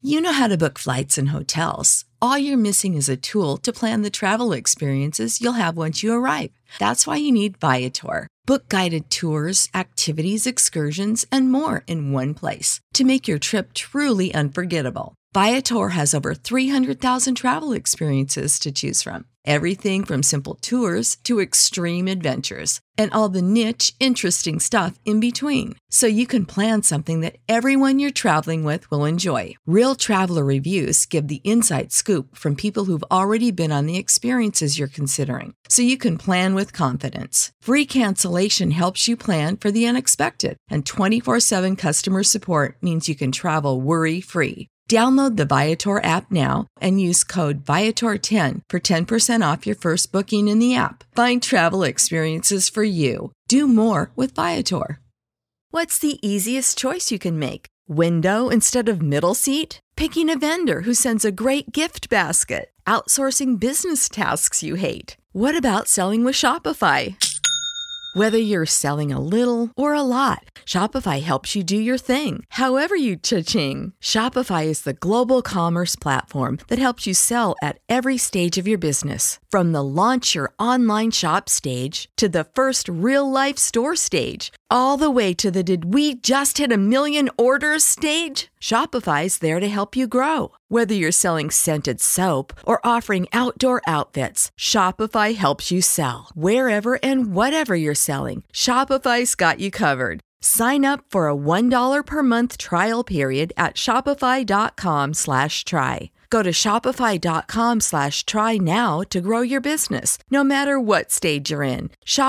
You know how to book flights and hotels. All you're missing is a tool to plan the travel experiences you'll have once you arrive. That's why you need Viator. Book guided tours, activities, excursions, and more in one place to make your trip truly unforgettable. Viator has over 300,000 travel experiences to choose from. Everything from simple tours to extreme adventures and all the niche, interesting stuff in between. So you can plan something that everyone you're traveling with will enjoy. Real traveler reviews give the inside scoop from people who've already been on the experiences you're considering. So you can plan with confidence. Free cancellation helps you plan for the unexpected. And 24/7 customer support means you can travel worry-free. Download the Viator app now and use code Viator10 for 10% off your first booking in the app. Find travel experiences for you. Do more with Viator. What's the easiest choice you can make? Window instead of middle seat? Picking a vendor who sends a great gift basket? Outsourcing business tasks you hate? What about selling with Shopify? Whether you're selling a little or a lot, Shopify helps you do your thing, however you cha-ching. Shopify is the global commerce platform that helps you sell at every stage of your business. From the launch your online shop stage to the first real-life store stage, all the way to the did we just hit 1 million orders stage? Shopify's there to help you grow. Whether you're selling scented soap or offering outdoor outfits, Shopify helps you sell. Wherever and whatever you're selling, Shopify's got you covered. Sign up for a $1 per month trial period at shopify.com/try. Go to shopify.com/try now to grow your business, no matter what stage you're in.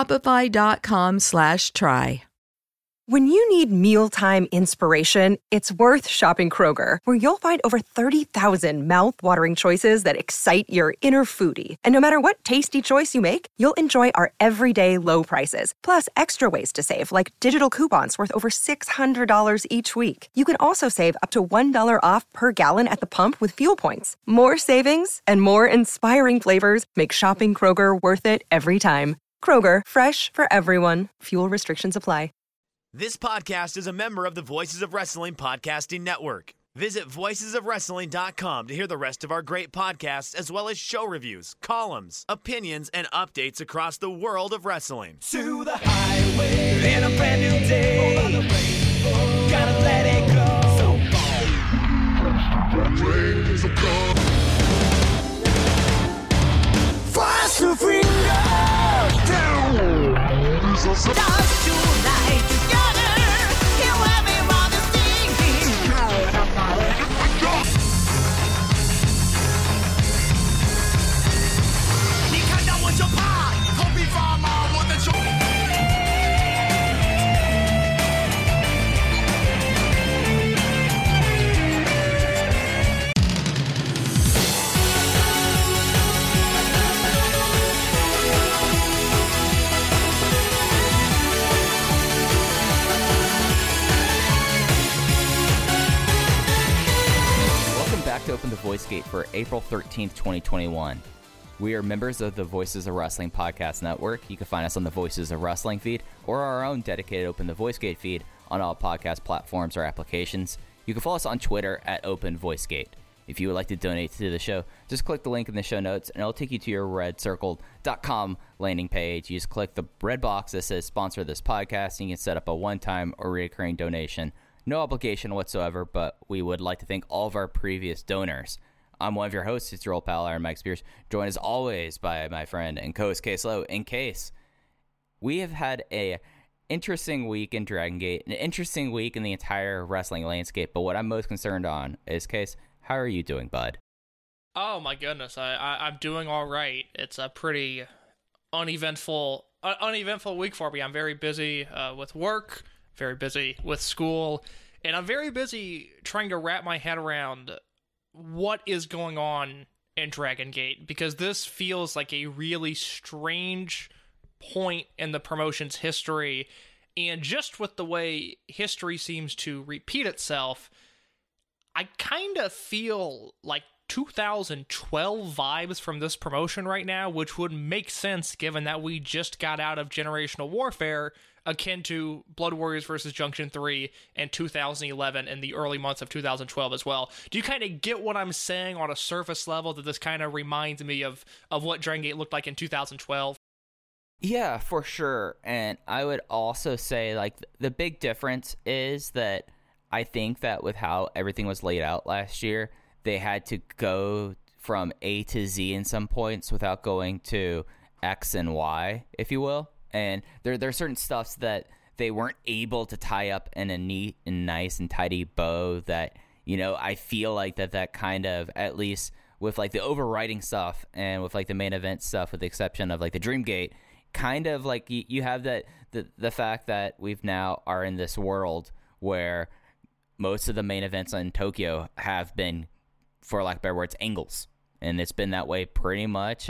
Shopify.com/try. When you need mealtime inspiration, it's worth shopping Kroger, where you'll find over 30,000 mouth-watering choices that excite your inner foodie. And no matter what tasty choice you make, you'll enjoy our everyday low prices, plus extra ways to save, like digital coupons worth over $600 each week. You can also save up to $1 off per gallon at the pump with fuel points. More savings and more inspiring flavors make shopping Kroger worth it every time. Kroger, fresh for everyone. Fuel restrictions apply. This podcast is a member of the Voices of Wrestling Podcasting Network. Visit voicesofwrestling.com to hear the rest of our great podcasts, as well as show reviews, columns, opinions, and updates across the world of wrestling. To the highway in a brand new day. Gotta let it go. Fast to freedom. Stars tonight together. Here everybody singing. 你看到我就怕，头皮发麻，我的手。 To open the Voice Gate for April 13th, 2021. We are members of the Voices of Wrestling Podcast Network. You can find us on the Voices of Wrestling feed or our own dedicated Open the Voice Gate feed on all podcast platforms or applications. You can follow us on Twitter at Open Voice Gate. If you would like to donate to the show, just click the link in the show notes and it'll take you to your redcircle.com landing page. You just click the red box that says sponsor this podcast and you can set up a one-time or recurring donation. No obligation whatsoever, but we would like to thank all of our previous donors. I'm one of your hosts, it's your old pal, Aaron Mike Spears, joined as always by my friend and co-host Case Lowe. In Case, we have had a interesting week in Dragon Gate, an interesting week in the entire wrestling landscape, but what I'm most concerned on is, Case, how are you doing, bud? Oh my goodness, I'm doing all right. It's a pretty uneventful week for me. I'm very busy with work, very busy with school, and I'm very busy trying to wrap my head around what is going on in Dragon Gate, because this feels like a really strange point in the promotion's history, and just with the way history seems to repeat itself, I kind of feel like 2012 vibes from this promotion right now, which would make sense given that we just got out of Generational Warfare akin to Blood Warriors versus Junction 3 in 2011 and the early months of 2012 as well. Do you kind of get what I'm saying on a surface level, that this kind of reminds me of what Dragon Gate looked like in 2012? Yeah, for sure. And I would also say, like, the big difference is that I think that with how everything was laid out last year, they had to go from A to Z in some points without going to X and Y, if you will. And there are certain stuffs that they weren't able to tie up in a neat and nice and tidy bow that, you know, I feel like that kind of, at least with like the overriding stuff and with like the main event stuff, with the exception of like the Dreamgate, kind of like you have that the fact that we've now are in this world where most of the main events in Tokyo have been, for lack of better words, angles. And it's been that way pretty much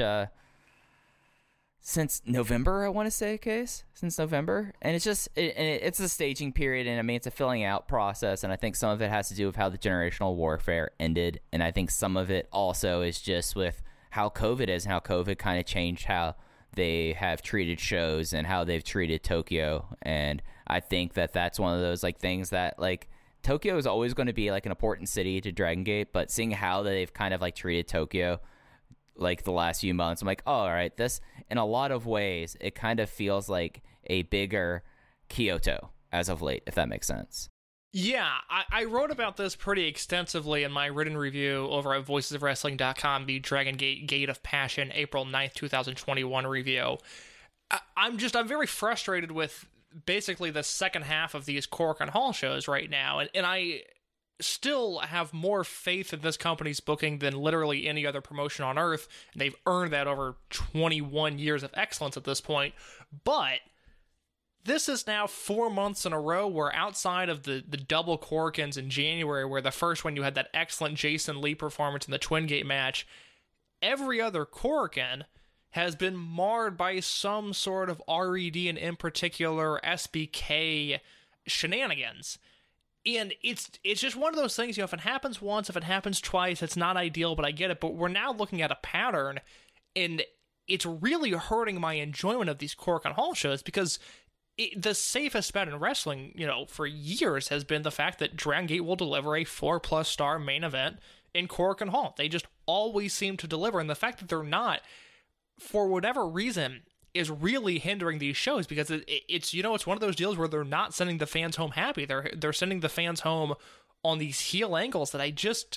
since November, I want to say, Case. Since November. And it's just, it's a staging period, and I mean, it's a filling out process, and I think some of it has to do with how the generational warfare ended, and I think some of it also is just with how COVID is, and how COVID kind of changed how they have treated shows and how they've treated Tokyo. And I think that that's one of those like things that, like, Tokyo is always going to be like an important city to Dragon Gate, but seeing how they've kind of like treated Tokyo like the last few months, I'm like, oh, all right, this, in a lot of ways, it kind of feels like a bigger Kyoto as of late, if that makes sense. Yeah, I wrote about this pretty extensively in my written review over at voicesofwrestling.com, the Dragon Gate Gate of Passion April 9th, 2021 review. I'm very frustrated with basically the second half of these Korakuen Hall shows right now, and I still have more faith in this company's booking than literally any other promotion on earth, and they've earned that over 21 years of excellence at this point. But this is now 4 months in a row where, outside of the double Korakuens in January, where the first one you had that excellent Jason Lee performance in the Twin Gate match, every other Korakuen has been marred by some sort of RED and, in particular, SBK shenanigans. And it's just one of those things, you know, if it happens once, if it happens twice, it's not ideal, but I get it. But we're now looking at a pattern, and it's really hurting my enjoyment of these Korakuen Hall shows, because the safest bet in wrestling, you know, for years has been the fact that Dragon Gate will deliver a 4+ star main event in Korakuen Hall. They just always seem to deliver, and the fact that they're not, for whatever reason, is really hindering these shows, because it's, you know, it's one of those deals where they're not sending the fans home happy. They're sending the fans home on these heel angles that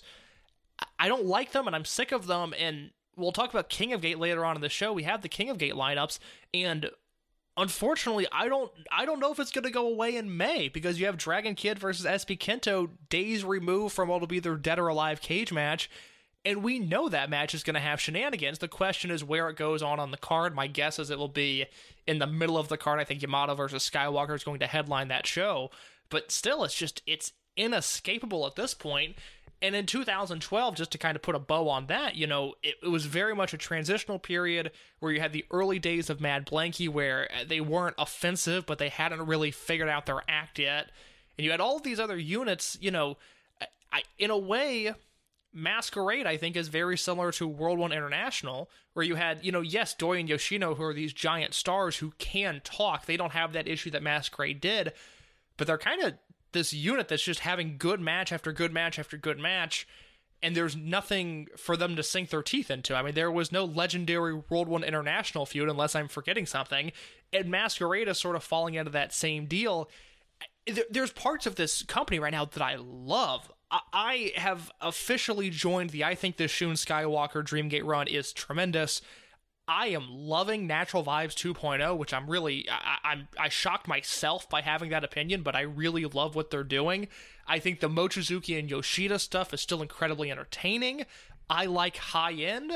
I don't like them, and I'm sick of them. And we'll talk about King of Gate later on in the show. We have the King of Gate lineups, and unfortunately, I don't know if it's going to go away in May, because you have Dragon Kid versus SB Kento days removed from what will be their Dead or Alive cage match. And we know that match is going to have shenanigans. The question is where it goes on the card. My guess is it will be in the middle of the card. I think Yamato versus Skywalker is going to headline that show. But still, it's inescapable at this point. And in 2012, just to kind of put a bow on that, you know, it was very much a transitional period where you had the early days of Mad Blanky, where they weren't offensive, but they hadn't really figured out their act yet. And you had all of these other units, you know, in a way, Masquerade, I think, is very similar to World 1 International, where you had, you know, yes, Doi and Yoshino, who are these giant stars who can talk. They don't have that issue that Masquerade did, but they're kind of this unit that's just having good match after good match after good match, and there's nothing for them to sink their teeth into. I mean, there was no legendary World 1 International feud, unless I'm forgetting something, and Masquerade is sort of falling into that same deal. There's parts of this company right now that I love. I have officially joined the I Think This Shun Skywalker Dreamgate run is tremendous. I am loving Natural Vibes 2.0, which I shocked myself by having that opinion, but I really love what they're doing. I think the Mochizuki and Yoshida stuff is still incredibly entertaining. I like high end.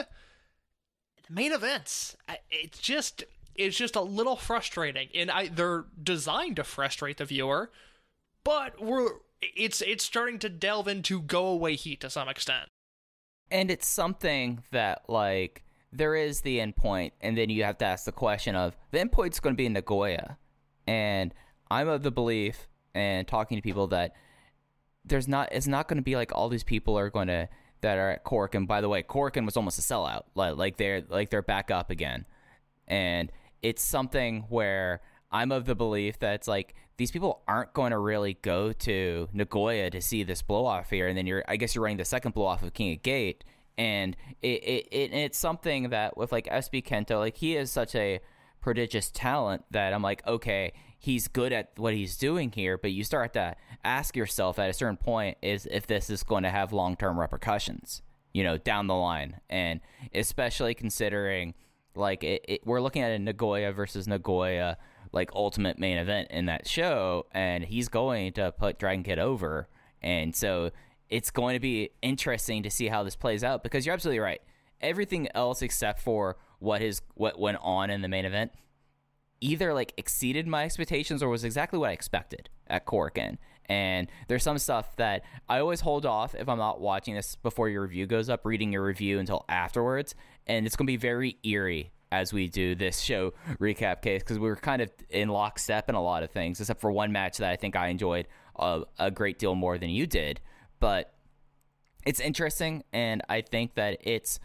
The main events, it's just a little frustrating, and they're designed to frustrate the viewer, but it's starting to delve into go away heat to some extent. And it's something that, like, there is the endpoint, and then you have to ask the question of, the endpoint's going to be in Nagoya. And I'm of the belief, and talking to people, that it's not going to be like all these people are going to, that are at Korakuen. By the way, Korakuen was almost a sellout. Like they're back up again. And it's something where I'm of the belief that it's like these people aren't going to really go to Nagoya to see this blow-off here, and then I guess you're running the second blow-off of King of Gate, and it's something that with like SB Kento, like he is such a prodigious talent that I'm like, okay, he's good at what he's doing here, but you start to ask yourself at a certain point is if this is going to have long-term repercussions, down the line, and especially considering like we're looking at a Nagoya versus Nagoya like ultimate main event in that show, and he's going to put Dragon Kid over, and so it's going to be interesting to see how this plays out, because you're absolutely right. Everything else except for what went on in the main event either like exceeded my expectations or was exactly what I expected at Korakuen. And there's some stuff that I always hold off if I'm not watching this before your review goes up, reading your review until afterwards, and it's going to be very eerie as we do this show recap case, because we were kind of in lockstep in a lot of things, except for one match that I think I enjoyed a great deal more than you did. But it's interesting, and I think that it's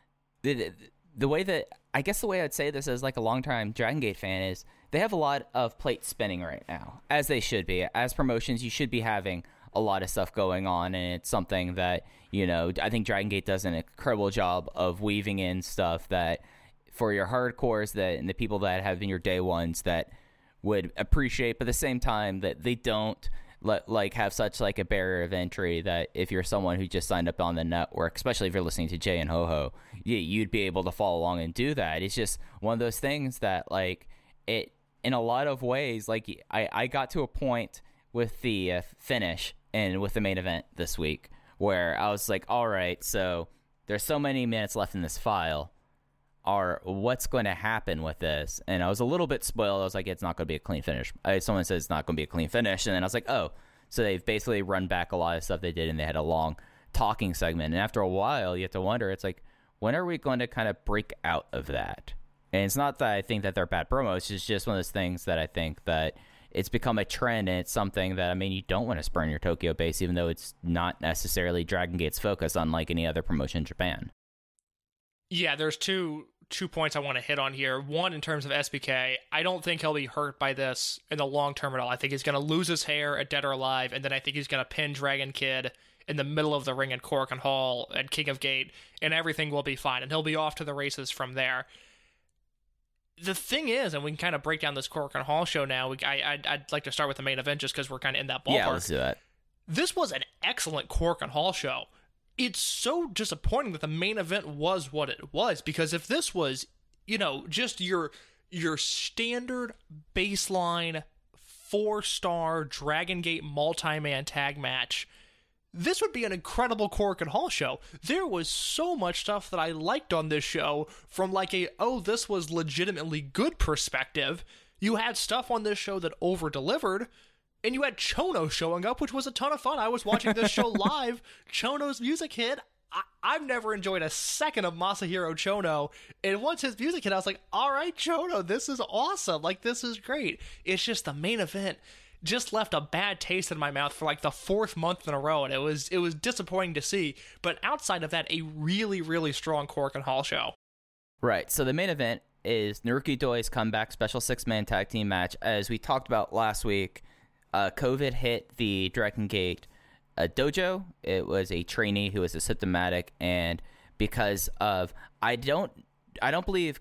the way that, I guess the way I'd say this as like a longtime Dragon Gate fan is they have a lot of plates spinning right now, as they should be. As promotions, you should be having a lot of stuff going on, and it's something that, I think Dragon Gate does an incredible job of weaving in stuff that for your hardcores and the people that have been your day ones that would appreciate, but at the same time that they don't have such like a barrier of entry that if you're someone who just signed up on the network, especially if you're listening to Jay and Ho-Ho, you'd be able to follow along and do that. It's just one of those things that like it, in a lot of ways, like I got to a point with the finish and with the main event this week where I was like, all right, so there's so many minutes left in this file. What's going to happen with this? And I was a little bit spoiled. I was like, it's not going to be a clean finish. Someone says it's not going to be a clean finish. And then I was like, oh, so they've basically run back a lot of stuff they did, and they had a long talking segment. And after a while, you have to wonder, it's like, when are we going to kind of break out of that? And it's not that I think that they're bad promos. It's just one of those things that I think that it's become a trend, and it's something that, you don't want to spurn your Tokyo base, even though it's not necessarily Dragon Gate's focus, unlike any other promotion in Japan. Yeah, there's two points I want to hit on here. One, in terms of SBK, I don't think he'll be hurt by this in the long term at all. I think he's going to lose his hair at Dead or Alive, and then I think he's going to pin Dragon Kid in the middle of the ring at Korakuen Hall at King of Gate, and everything will be fine, and he'll be off to the races from there. The thing is, and we can kind of break down this Korakuen Hall show now, I'd like to start with the main event just because we're kind of in that ballpark. Yeah, let's do that. This was an excellent Korakuen Hall show. It's so disappointing that the main event was what it was, because if this was, just your standard baseline 4-star Dragon Gate multi-man tag match, this would be an incredible Korakuen Hall show. There was so much stuff that I liked on this show from like this was legitimately good perspective. You had stuff on this show that over-delivered, and you had Chono showing up, which was a ton of fun. I was watching this show live. Chono's music hit. I've never enjoyed a second of Masahiro Chono. And once his music hit, I was like, all right, Chono, this is awesome. Like, this is great. It's just the main event just left a bad taste in my mouth for like the 4th month in a row. And it was disappointing to see. But outside of that, a really, really strong Korakuen Hall show. Right. So the main event is Naruki Doi's comeback special 6-man tag team match. As we talked about last week, COVID hit the Dragon Gate dojo. It was a trainee who was asymptomatic, and because of I don't believe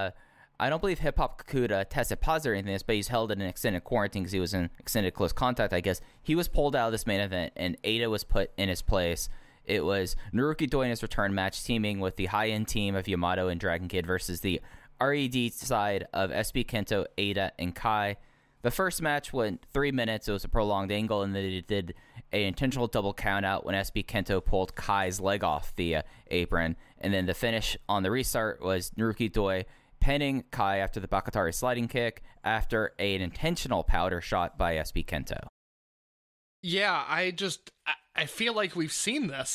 Hip Hop Kakuta tested positive or anything, but he's held in an extended quarantine because he was in extended close contact, I guess. He was pulled out of this main event, and Ada was put in his place. It was Naruki Doi in his return match, teaming with the high-end team of Yamato and Dragon Kid versus the RED side of SB Kento, Ada, and Kai. The first match went 3 minutes. It was a prolonged angle, and they did an intentional double countout when SB Kento pulled Kai's leg off the apron. And then the finish on the restart was Naruki Doi pinning Kai after the Bakatari sliding kick after an intentional powder shot by SB Kento. Yeah, I feel like we've seen this.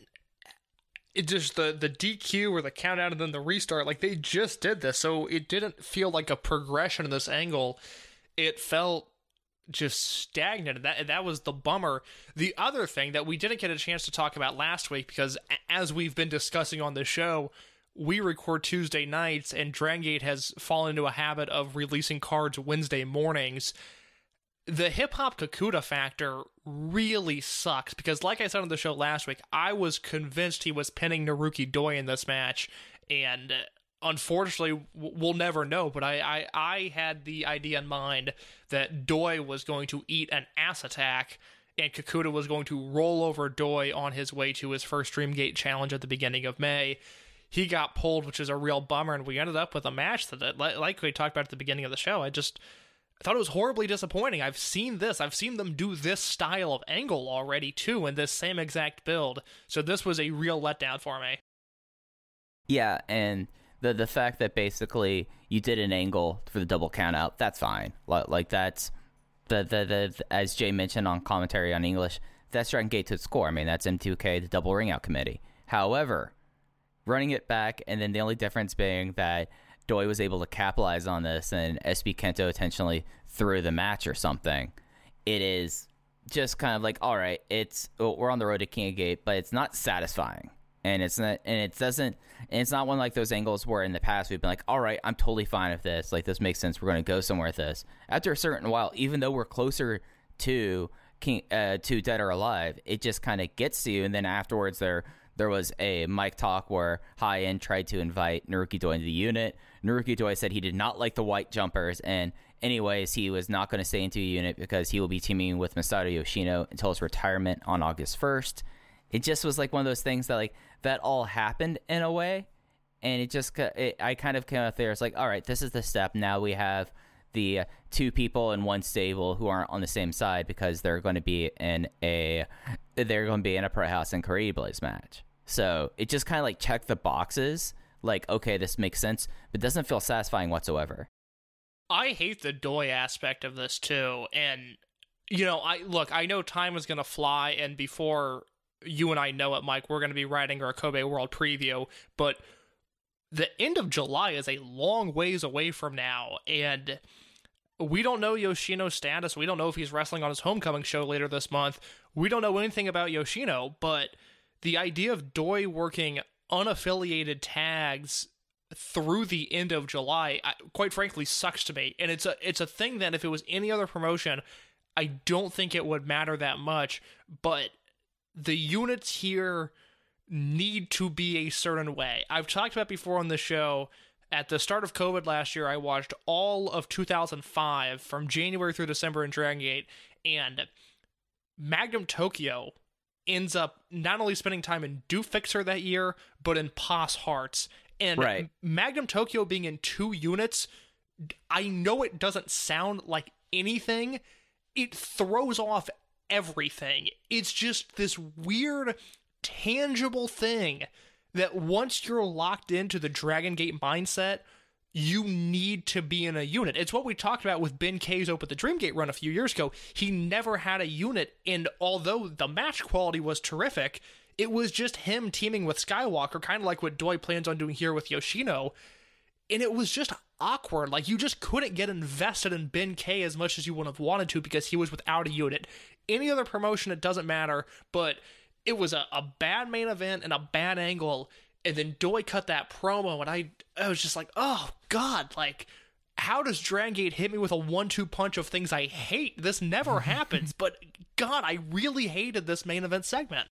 It just the DQ or the count out and then the restart, like they just did this, so it didn't feel like a progression in this angle. It felt just stagnant, and that was the bummer. The other thing that we didn't get a chance to talk about last week, because as we've been discussing on this show, we record Tuesday nights, and Dragon Gate has fallen into a habit of releasing cards Wednesday mornings. The hip-hop Kakuta factor really sucks, because like I said on the show last week, I was convinced he was pinning Naruki Doi in this match, and unfortunately, we'll never know, but I had the idea in mind that Doi was going to eat an ass attack, and Kakuta was going to roll over Doi on his way to his first Dreamgate challenge at the beginning of May. He got pulled, which is a real bummer, and we ended up with a match that, like we talked about at the beginning of the show, I thought it was horribly disappointing. I've seen them do this style of angle already, too, in this same exact build, so this was a real letdown for me. Yeah, and the fact that basically you did an angle for the double count out, that's fine. Like, that's the as Jay mentioned on commentary on English, that's Dragon Gate to score. I mean, that's M2K, the double ring out committee. However, running it back, and then the only difference being that Doi was able to capitalize on this and SB Kento intentionally threw the match or something, it is just kind of like, all right, we're on the road to King of Gate, but it's not satisfying. And it's not one like those angles where in the past we've been like, all right, I'm totally fine with this. Like, this makes sense. We're going to go somewhere with this. After a certain while, even though we're closer to Dead or Alive, it just kind of gets to you. And then afterwards, there was a mic talk where High End tried to invite Naruki Doi into the unit. Naruki Doi said he did not like the white jumpers, and anyways, he was not going to stay into a unit because he will be teaming with Masato Yoshino until his retirement on August 1st. It just was like one of those things that like that all happened in a way, and I kind of came out there. It's like, all right, this is the step. Now we have the two people in one stable who aren't on the same side because they're going to be in a Pro House and Karate Blaze match. So it just kind of like checked the boxes. Like, okay, this makes sense, but doesn't feel satisfying whatsoever. I hate the Doi aspect of this too, and I know time is going to fly, and before you and I know it, Mike, we're going to be writing our Kobe World preview, but the end of July is a long ways away from now, and we don't know Yoshino's status. We don't know if he's wrestling on his homecoming show later this month. We don't know anything about Yoshino, but the idea of Doi working unaffiliated tags through the end of July, quite frankly, sucks to me. And it's a thing that if it was any other promotion, I don't think it would matter that much, but the units here need to be a certain way. I've talked about before on the show, at the start of COVID last year, I watched all of 2005 from January through December in Dragon Gate, and Magnum Tokyo ends up not only spending time in Do Fixer that year, but in Pos Hearts. And right. Magnum Tokyo being in two units, I know it doesn't sound like anything. It throws off everything. It's just this weird, tangible thing that once you're locked into the Dragon Gate mindset, you need to be in a unit. It's what we talked about with Ben Keizo at the Dreamgate run a few years ago. He never had a unit, and although the match quality was terrific, it was just him teaming with Skywalker, kind of like what Doi plans on doing here with Yoshino, and it was just awkward. Like, you just couldn't get invested in Ben K as much as you would have wanted to because he was without a unit. Any other promotion, it doesn't matter, but it was a bad main event and a bad angle, and then Doi cut that promo, and I was just like, oh, God, like, how does Dragon Gate hit me with a 1-2 punch of things I hate? This never happens, but, God, I really hated this main event segment.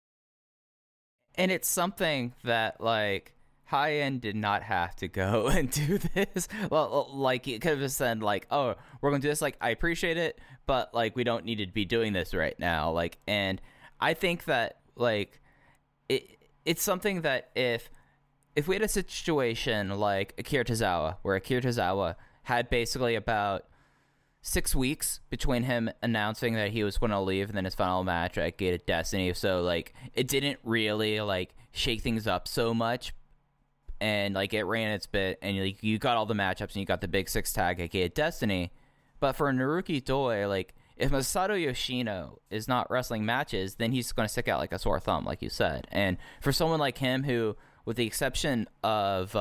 And it's something that, like, High End did not have to go and do this. Well, like, it could have said, like, oh, we're going to do this. Like, I appreciate it, but, like, we don't need to be doing this right now. Like, and I think that, like, it's something that if we had a situation like Akira Tozawa, where Akira Tozawa had basically about 6 weeks between him announcing that he was going to leave and then his final match at Gate of Destiny, so, like, it didn't really, like, shake things up so much, and, like, it ran its bit, and, like, you got all the matchups, and you got the big 6 tag at Gate of Destiny, but for Naruki Doi, like, if Masato Yoshino is not wrestling matches, then he's going to stick out like a sore thumb, like you said, and for someone like him who, with the exception of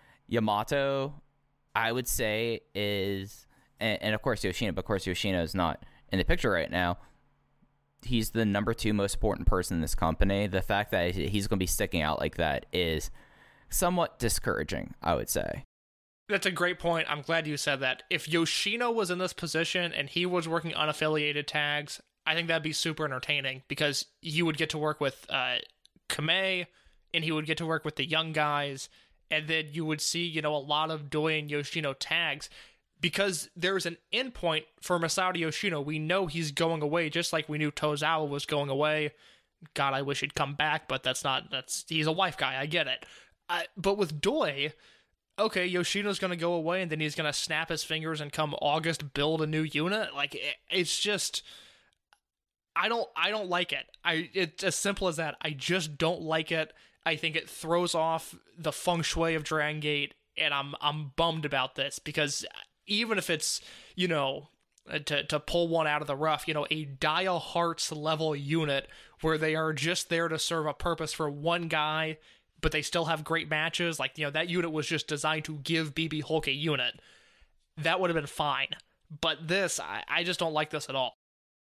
Yamato, I would say is... And of course Yoshino, but of course Yoshino is not in the picture right now. He's the number 2 most important person in this company. The fact that he's going to be sticking out like that is somewhat discouraging, I would say. That's a great point. I'm glad you said that. If Yoshino was in this position and he was working unaffiliated tags, I think that'd be super entertaining because you would get to work with Kamei, and he would get to work with the young guys, and then you would see, a lot of Doi and Yoshino tags because there's an endpoint for Masato Yoshino. We know he's going away, just like we knew Tozawa was going away. God, I wish he'd come back, but he's a wife guy. I get it. But with Doi, okay, Yoshino's going to go away, and then he's going to snap his fingers and come August build a new unit. Like, it's just, I don't like it. It's as simple as that. I just don't like it. I think it throws off the feng shui of Dragon Gate, and I'm bummed about this because even if it's, to pull one out of the rough, a Dia Hearts level unit where they are just there to serve a purpose for one guy, but they still have great matches, like, that unit was just designed to give BB Hulk a unit, that would have been fine. But this, I just don't like this at all.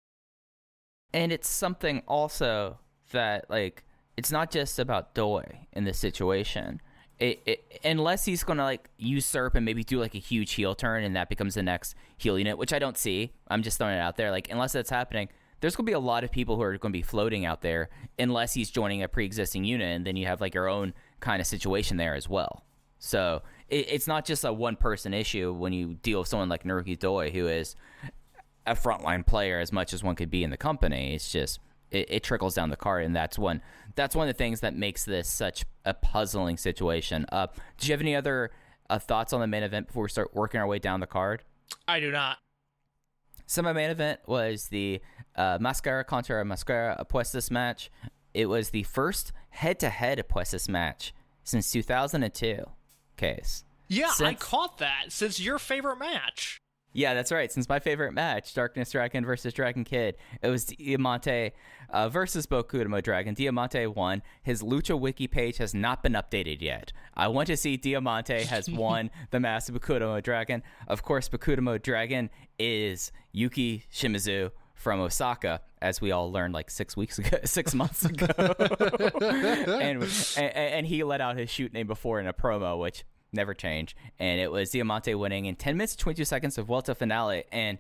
And it's something also that, like, it's not just about Doi in this situation. Unless he's going to, usurp and maybe do, a huge heel turn and that becomes the next heel unit, which I don't see. I'm just throwing it out there. Unless that's happening, there's going to be a lot of people who are going to be floating out there unless he's joining a pre-existing unit, and then you have, your own kind of situation there as well. So it's not just a one-person issue when you deal with someone like Naruki Doi, who is a frontline player as much as one could be in the company. It's just... It trickles down the card, and that's one of the things that makes this such a puzzling situation. Do you have any other thoughts on the main event before we start working our way down the card? I do not. So my main event was the Mascara contra Mascara Apuestas match. It was the first head-to-head Apuestas match since 2002. Case. Yeah, I caught that. Since your favorite match. Yeah, that's right. Since my favorite match, Darkness Dragon versus Dragon Kid, it was Diamante versus Bokudamo Dragon. Diamante won. His Lucha Wiki page has not been updated yet. I want to see Diamante has won the Master Bokudamo Dragon. Of course, Bokudamo Dragon is Yuki Shimizu from Osaka, as we all learned 6 months ago. and he let out his shoot name before in a promo, which never changed, and it was Diamante winning in 10 minutes 22 seconds of Vuelta Finale, and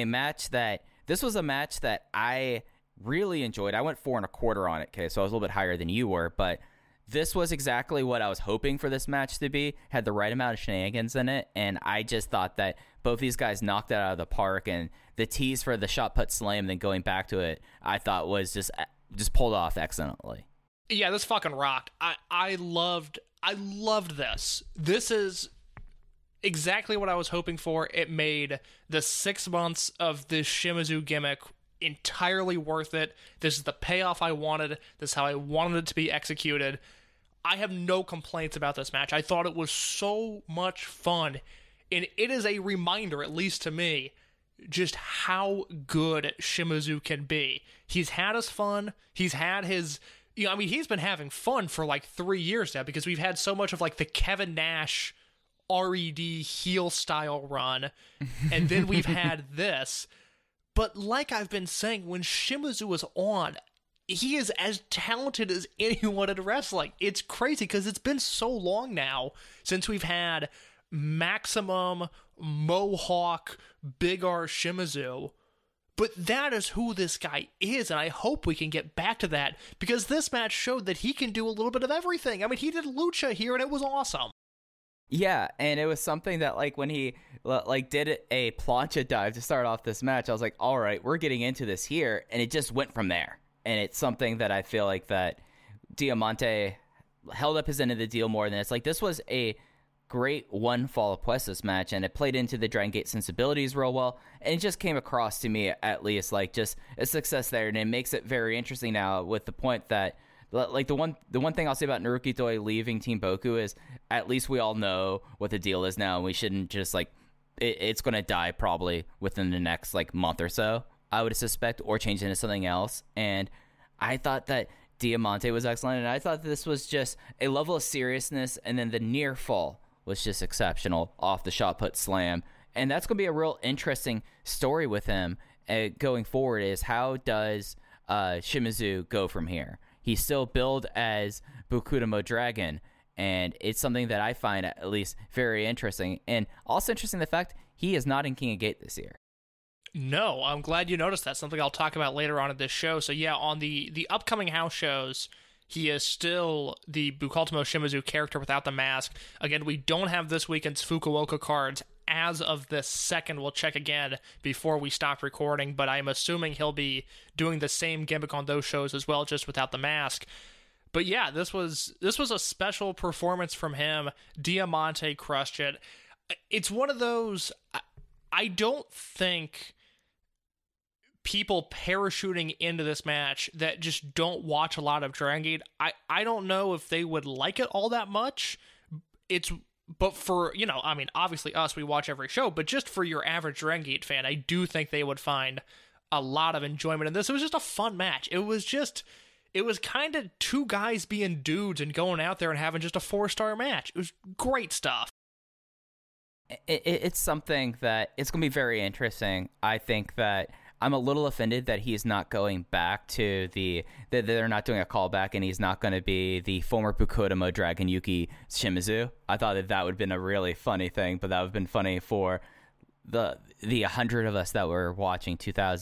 this was a match that I really enjoyed. I went 4 1/4 on it, okay, so I was a little bit higher than you were, but this was exactly what I was hoping for this match to be. Had the right amount of shenanigans in it, and I just thought that both these guys knocked it out of the park, and the tease for the shot put slam, then going back to it, I thought was just pulled off excellently. Yeah, this fucking rocked. I loved this. This is exactly what I was hoping for. It made the 6 months of this Shimizu gimmick entirely worth it. This is the payoff I wanted. This is how I wanted it to be executed. I have no complaints about this match. I thought it was so much fun. And it is a reminder, at least to me, just how good Shimizu can be. He's had his fun. He's had his... he's been having fun for 3 years now because we've had so much of the Kevin Nash RED heel style run, and then we've had this. But like I've been saying, when Shimizu is on, he is as talented as anyone in wrestling. It's crazy because it's been so long now since we've had Maximum, Mohawk, Big R Shimizu. But that is who this guy is, and I hope we can get back to that, because this match showed that he can do a little bit of everything. He did lucha here, and it was awesome. Yeah, and it was something that, when he, did a plancha dive to start off this match, I was like, all right, we're getting into this here, and it just went from there. And it's something that I feel like that Diamante held up his end of the deal more than it's this was a great one fall Apuestas match, and it played into the Dragon Gate sensibilities real well, and it just came across to me at least just a success there, and it makes it very interesting now with the point that the one thing I'll say about Naruki Doi leaving Team Boku is at least we all know what the deal is now, and we shouldn't just it's going to die probably within the next month or so, I would suspect, or change into something else. And I thought that Diamante was excellent, and I thought this was just a level of seriousness, and then the near fall was just exceptional off the shot put slam. And that's going to be a real interesting story with him going forward, is how does Shimizu go from here? He's still billed as Bokudamo Dragon, and it's something that I find at least very interesting. And also interesting the fact he is not in King of Gate this year. No, I'm glad you noticed that. Something I'll talk about later on in this show. So yeah, on the upcoming house shows, he is still the Bukaltimo Shimizu character without the mask. Again, we don't have this weekend's Fukuoka cards as of this second. We'll check again before we stop recording, but I'm assuming he'll be doing the same gimmick on those shows as well, just without the mask. But yeah, this was a special performance from him. Diamante crushed it. It's one of those, I don't think people parachuting into this match that just don't watch a lot of Dragon Gate, I don't know if they would like it all that much. But for, I mean, obviously us, we watch every show, but just for your average Dragon Gate fan, I do think they would find a lot of enjoyment in this. It was just a fun match. It was kind of two guys being dudes and going out there and having just a 4-star match. It was great stuff. It's something that it's going to be very interesting. I think that I'm a little offended that he's not going back to that they're not doing a callback and he's not going to be the former Bukotomo Dragon Yuki Shimizu. I thought that would have been a really funny thing, but that would have been funny for the 100 of us that were watching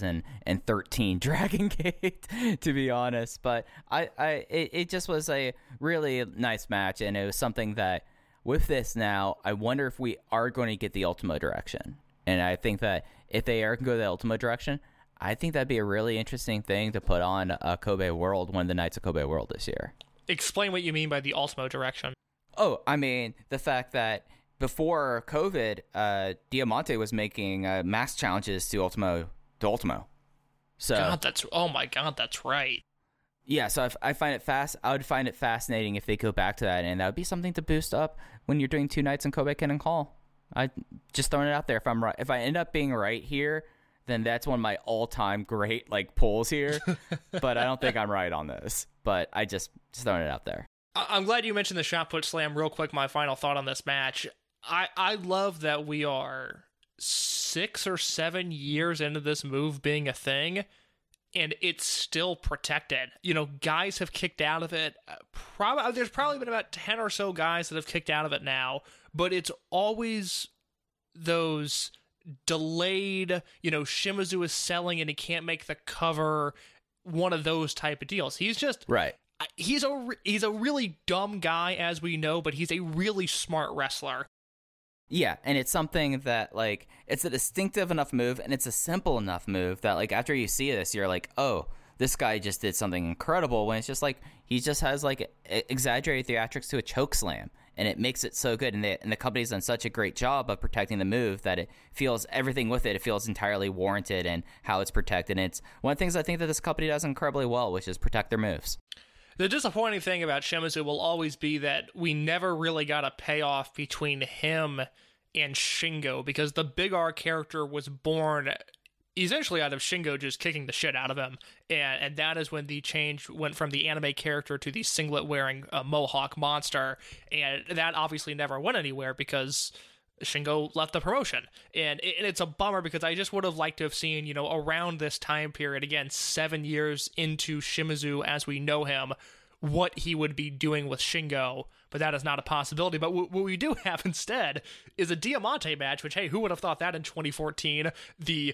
2013 Dragon Gate, to be honest. But it just was a really nice match, and it was something that with this now, I wonder if we are going to get the Ultimo direction. And I think that if they are going to go the Ultimo direction, I think that'd be a really interesting thing to put on Kobe World, one of the nights of Kobe World this year. Explain what you mean by the Ultimo direction. Oh, I mean, the fact that before COVID, Diamante was making mask challenges to Ultimo. So, oh my God, that's right. Yeah, so I find it I would find it fascinating if they go back to that, and that would be something to boost up when you're doing 2 nights in Kobe Ken and Hall. I just throwing it out there. If I end up being right here, then that's one of my all-time great polls here. But I don't think I'm right on this. But I just throwing it out there. I'm glad you mentioned the shot put slam real quick. My final thought on this match. I love that we are 6 or 7 years into this move being a thing, and it's still protected. Guys have kicked out of it. There's probably been about 10 or so guys that have kicked out of it now, but it's always those delayed, Shimizu is selling and he can't make the cover, one of those type of deals. He's just... Right. He's a really dumb guy, as we know, but he's a really smart wrestler. Yeah, and it's something that, it's a distinctive enough move, and it's a simple enough move that, after you see this, you're like, oh, this guy just did something incredible, when it's just, he just has, exaggerated theatrics to a choke slam, and it makes it so good, and the company's done such a great job of protecting the move that it feels, everything with it feels entirely warranted, and how it's protected, and it's one of the things I think that this company does incredibly well, which is protect their moves. The disappointing thing about Shimizu will always be that we never really got a payoff between him and Shingo, because the Big R character was born essentially out of Shingo just kicking the shit out of him, and that is when the change went from the anime character to the singlet-wearing Mohawk monster, and that obviously never went anywhere because Shingo left the promotion, and it's a bummer because I just would have liked to have seen, around this time period, again, 7 years into Shimizu as we know him, what he would be doing with Shingo, but that is not a possibility. But what we do have instead is a Diamante match, which, hey, who would have thought that in 2014? The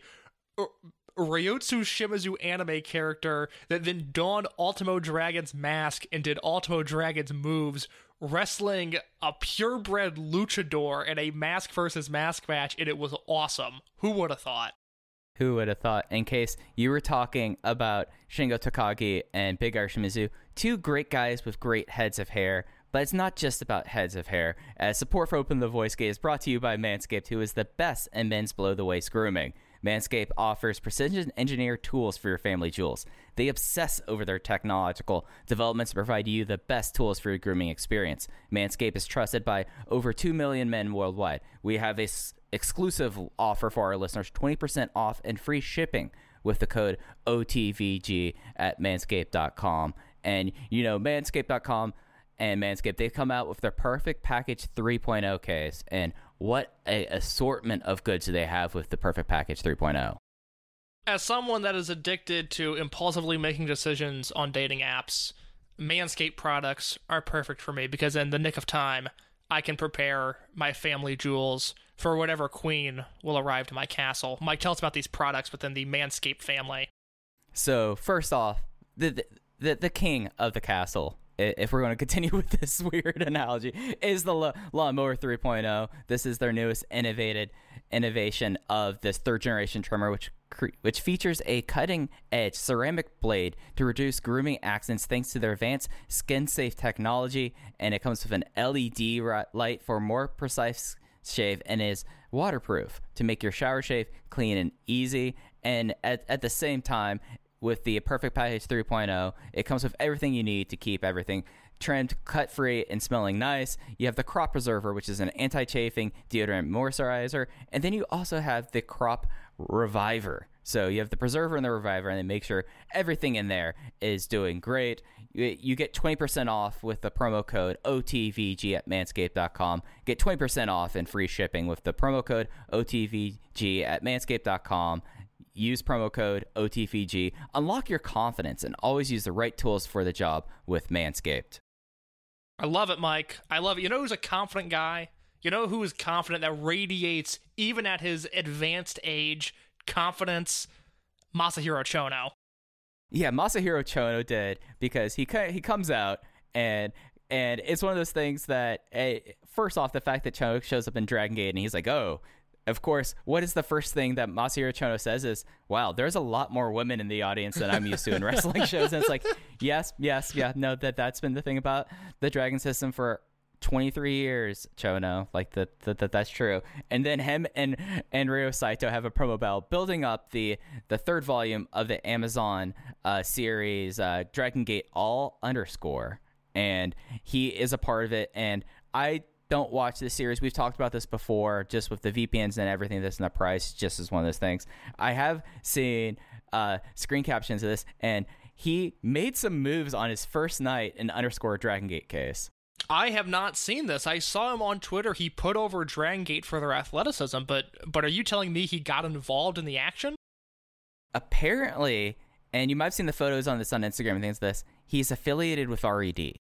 Ryotsu Shimizu anime character that then donned Ultimo Dragon's mask and did Ultimo Dragon's moves, wrestling a purebred luchador in a mask versus mask match, and it was awesome. Who would have thought? Who would have thought? In case you were talking about Shingo Takagi and Big R Shimizu, 2 great guys with great heads of hair, but it's not just about heads of hair, as support for Open the Voice Gate is brought to you by Manscaped, who is the best in men's below-the-waist grooming. Manscaped offers precision-engineered tools for your family jewels. They obsess over their technological developments to provide you the best tools for your grooming experience. Manscaped is trusted by over 2 million men worldwide. We have a exclusive offer for our listeners, 20% off and free shipping with the code OTVG at manscaped.com. And, manscaped.com and Manscaped, they've come out with their Perfect Package 3.0 case. And what a assortment of goods do they have with the Perfect Package 3.0. As someone that is addicted to impulsively making decisions on dating apps, Manscaped products are perfect for me because in the nick of time, I can prepare my family jewels for whatever queen will arrive to my castle. Mike, tell us about these products within the Manscaped family. So first off, the king of the castle, if we're going to continue with this weird analogy, is the Lawnmower 3.0. This is their newest innovation of this third generation trimmer, which features a cutting-edge ceramic blade to reduce grooming accidents thanks to their advanced skin-safe technology, and it comes with an LED light for more precise shave and is waterproof to make your shower shave clean and easy. And at the same time, with the Perfect Package 3.0, it comes with everything you need to keep everything trimmed, cut-free, and smelling nice. You have the Crop Preserver, which is an anti-chafing deodorant moisturizer, and then you also have the Crop Reviver. So you have the preserver and the reviver, and then make sure everything in there is doing great. You get 20% off with the promo code OTVG at manscaped.com. Get 20% off and free shipping with the promo code OTVG at manscaped.com. Use promo code OTVG. Unlock your confidence and always use the right tools for the job with Manscaped. I love it, Mike. I love it. You know who's a confident guy? You know who is confident, that radiates, even at his advanced age, confidence? Masahiro Chono. Yeah, Masahiro Chono did, because he comes out and it's one of those things that, first off, the fact that Chono shows up in Dragon Gate and he's like, oh, of course, what is the first thing that Masahiro Chono says is, wow, there's a lot more women in the audience than I'm used to in wrestling shows. And it's like, yes, no, that's been the thing about the Dragon system for 23 years, Chono. Like, that's true. And then him and Ryo Saito have a promo battle building up the third volume of the Amazon series, Dragon Gate All _ and he is a part of it. And I don't watch this series. We've talked about this before, just with the VPNs and everything that's in the price, just as one of those things. I have seen screen captions of this, and he made some moves on his first night in _ Dragon Gate case. I have not seen this. I saw him on Twitter. He put over Dragon Gate for their athleticism, but are you telling me he got involved in the action? Apparently, and you might have seen the photos on Instagram and things like this, he's affiliated with RED.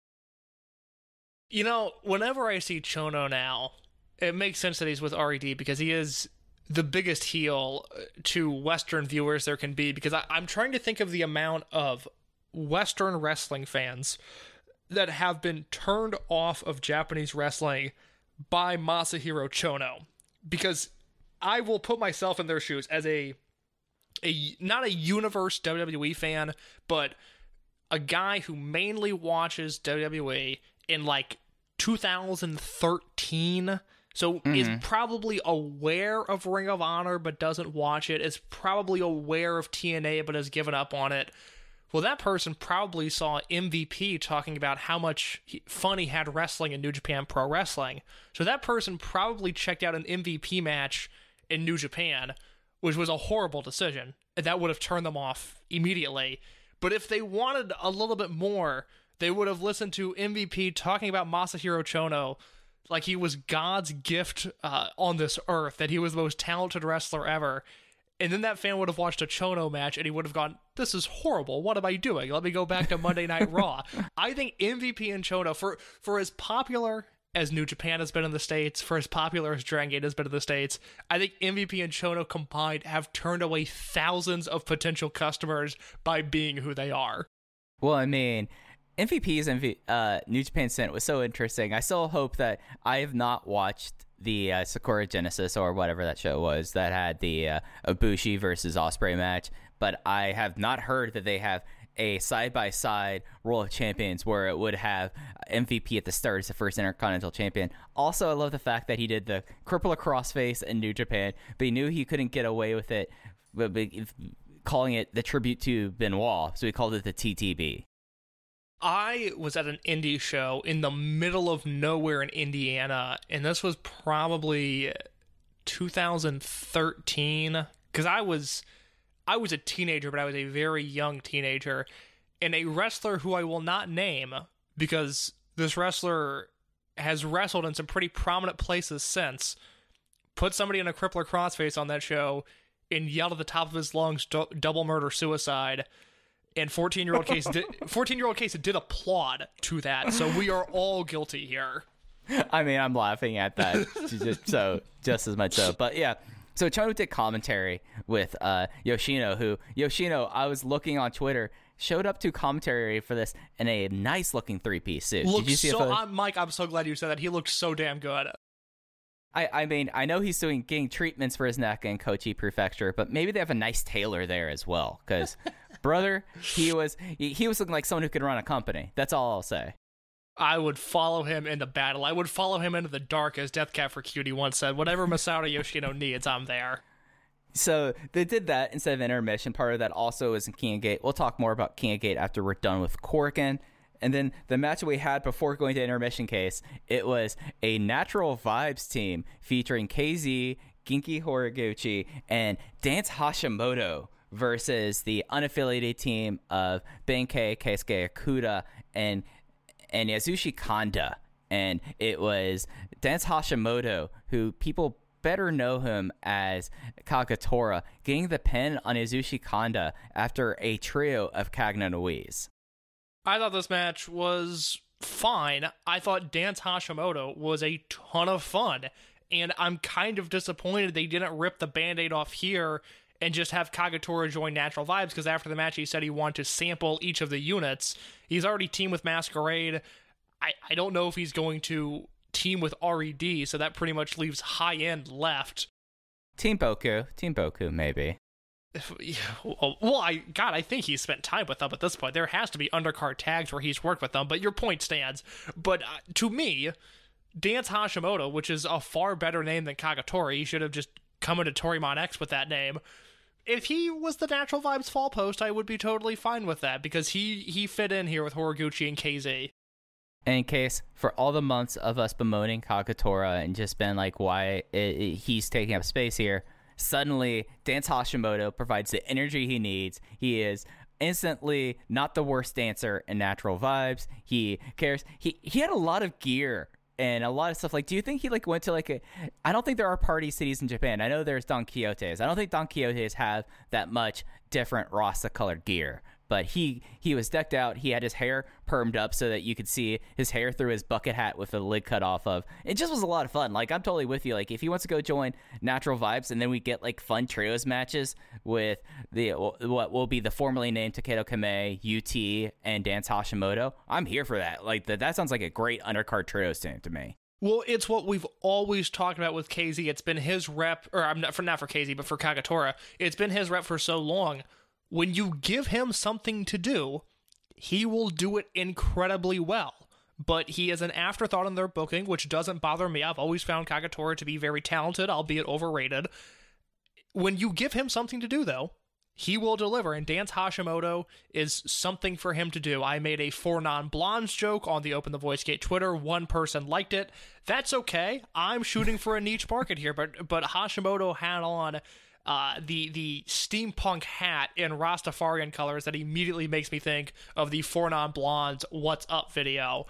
You know, whenever I see Chono now, it makes sense that he's with RED, because he is the biggest heel to Western viewers there can be, because I'm trying to think of the amount of Western wrestling fans that have been turned off of Japanese wrestling by Masahiro Chono, because I will put myself in their shoes as a not a universe WWE fan, but a guy who mainly watches WWE in like 2013, so is probably aware of Ring of Honor but doesn't watch it, is probably aware of TNA but has given up on it. Well, that person probably saw MVP talking about how much fun he had wrestling in New Japan Pro Wrestling. So that person probably checked out an MVP match in New Japan, which was a horrible decision, and that would have turned them off immediately. But if they wanted a little bit more, they would have listened to MVP talking about Masahiro Chono like he was God's gift on this earth, that he was the most talented wrestler ever. And then that fan would have watched a Chono match and he would have gone, this is horrible. What am I doing? Let me go back to Monday Night Raw. I think MVP and Chono, for as popular as New Japan has been in the States, for as popular as Dragon Gate has been in the States, I think MVP and Chono combined have turned away thousands of potential customers by being who they are. Well, I mean, MVP's New Japan Senate was so interesting. I still hope that I have not watched the Sakura Genesis or whatever that show was that had the Ibushi versus Ospreay match, but I have not heard that they have a side-by-side World of Champions where it would have MVP at the start as the first Intercontinental Champion. Also, I love the fact that he did the crippler crossface in New Japan, but he knew he couldn't get away with it, calling it the tribute to Benoit, so he called it the TTB. I was at an indie show in the middle of nowhere in Indiana, and this was probably 2013, because I was a teenager, but I was a very young teenager, and a wrestler who I will not name, because this wrestler has wrestled in some pretty prominent places since, put somebody in a crippler crossface on that show and yelled at the top of his lungs, double murder suicide. And 14-year-old Casey did applaud to that, so we are all guilty here. I mean, I'm laughing at that just as much so. But yeah, so Chono did commentary with Yoshino, who I was looking on Twitter, showed up to commentary for this in a nice looking 3-piece suit. Did you see Mike, I'm so glad you said that. He looked so damn good. I mean, I know he's getting treatments for his neck in Kochi Prefecture, but maybe they have a nice tailor there as well, because brother, he was looking like someone who could run a company. That's all I'll say. I would follow him into battle. I would follow him into the dark, as Death Cat for Cutie once said. Whatever Masaru Yoshino needs, I'm there. So they did that instead of intermission. Part of that also is in King of Gate. We'll talk more about King of Gate after we're done with Korakuen. And then the match we had before going to intermission case, it was a Natural Vibes team featuring KZ, Genki Horiguchi, and Dance Hashimoto versus the unaffiliated team of Benkei, Keisuke Okuda, and Yasushi Kanda. And it was Dance Hashimoto, who people better know him as Kagetora, getting the pin on Yasushi Kanda after a trio of Kagna Nois. I thought this match was fine. I thought Dance Hashimoto was a ton of fun, and I'm kind of disappointed they didn't rip the Band-Aid off here and just have Kagetora join Natural Vibes, because after the match he said he wanted to sample each of the units. He's already teamed with Masquerade. I don't know if he's going to team with RED, so that pretty much leaves High End left. Team Boku, maybe. Well, I think he's spent time with them at this point. There has to be undercard tags where he's worked with them, but your point stands. But to me, Dance Hashimoto, which is a far better name than Kagetora, he should have just come into Torimon X with that name. If he was the Natural Vibes fall post, I would be totally fine with that, because he fit in here with Horiguchi and KZ. In case, for all the months of us bemoaning Kagetora and just been like, why he's taking up space here, suddenly Dance Hashimoto provides the energy he needs. He is instantly not the worst dancer in Natural Vibes. He cares. He had a lot of gear and a lot of stuff. Like, do you think he went to I don't think there are party cities in Japan. I know there's Don Quixotes. I don't think Don Quixotes have that much different Rasta colored gear. But he was decked out. He had his hair permed up so that you could see his hair through his bucket hat with the lid cut off of. It just was a lot of fun. I'm totally with you. If he wants to go join Natural Vibes and then we get fun trios matches with what will be the formerly named Takedo Kame, UT, and Dance Hashimoto, I'm here for that. That sounds like a great undercard trios team to me. Well, it's what we've always talked about with KZ. It's been his rep, or not for KZ, but for Kagetora. It's been his rep for so long. When you give him something to do, he will do it incredibly well. But he is an afterthought in their booking, which doesn't bother me. I've always found Kagetora to be very talented, albeit overrated. When you give him something to do, though, he will deliver, and Dance Hashimoto is something for him to do. I made a 4 non-blondes joke on the Open the Voice Gate Twitter. One person liked it. That's okay. I'm shooting for a niche market here, but Hashimoto had on the steampunk hat in Rastafarian colors that immediately makes me think of the 4 non-blondes What's Up video.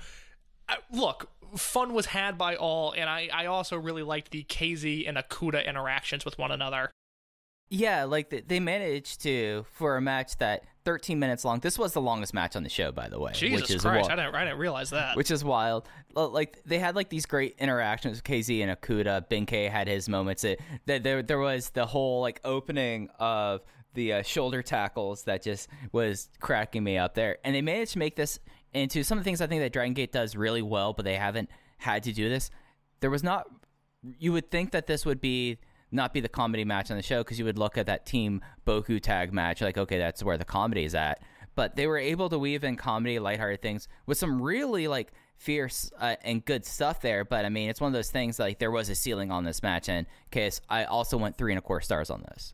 Look, fun was had by all, and I also really liked the KZ and Okuda interactions with one another. Yeah, they managed to, for a match that 13 minutes long. This was the longest match on the show, by the way. Jesus Christ, I didn't realize that. Which is wild. They had these great interactions with KZ and Okuda. Benkei had his moments. There was the whole opening of the shoulder tackles that just was cracking me up there. And they managed to make this into some of the things I think that Dragon Gate does really well, but they haven't had to do this. There was not. You would think that this would not be the comedy match on the show, because you would look at that Team Boku tag match okay, that's where the comedy is at. But they were able to weave in comedy, lighthearted things with some really fierce and good stuff there. But I mean, it's one of those things there was a ceiling on this match, and case I also went 3.25 stars on this.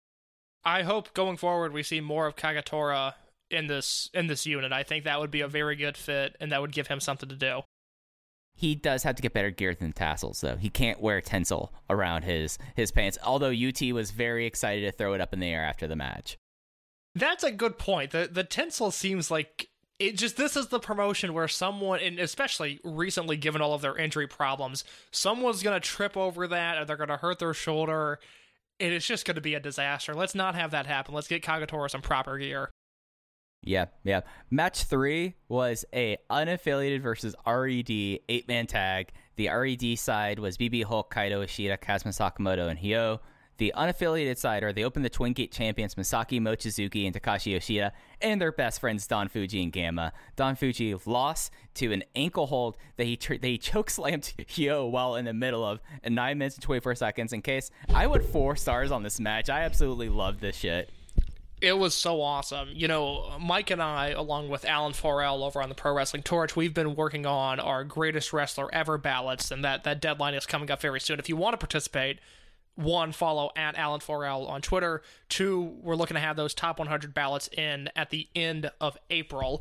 I hope going forward we see more of Kagetora in this unit. I think that would be a very good fit, and that would give him something to do. He does have to get better gear than tassels, though. He can't wear tinsel around his pants, although UT was very excited to throw it up in the air after the match. That's a good point. The tinsel seems like this is the promotion where someone, and especially recently given all of their injury problems, someone's going to trip over that, or they're going to hurt their shoulder, and it's just going to be a disaster. Let's not have that happen. Let's get Kagetora some proper gear. Yeah. Match 3 was a unaffiliated versus RED 8-man tag. The RED side was BB Hulk, Kaito Ishida, Kazuma Sakamoto, and Hyo. The unaffiliated side they opened the Twin Gate champions Masaki Mochizuki and Takashi Yoshida, and their best friends Don Fuji and Gamma. Don Fuji lost to an ankle hold that he chokeslammed Hyo while in the middle of 9 minutes and 24 seconds. In case, I went 4 stars on this match. I absolutely loved this shit. It was so awesome. You know, Mike and I, along with Alan Forel over on the Pro Wrestling Torch, we've been working on our Greatest Wrestler Ever ballots, and that deadline is coming up very soon. If you want to participate, 1, follow at Alan Forel on Twitter. 2, we're looking to have those top 100 ballots in at the end of April.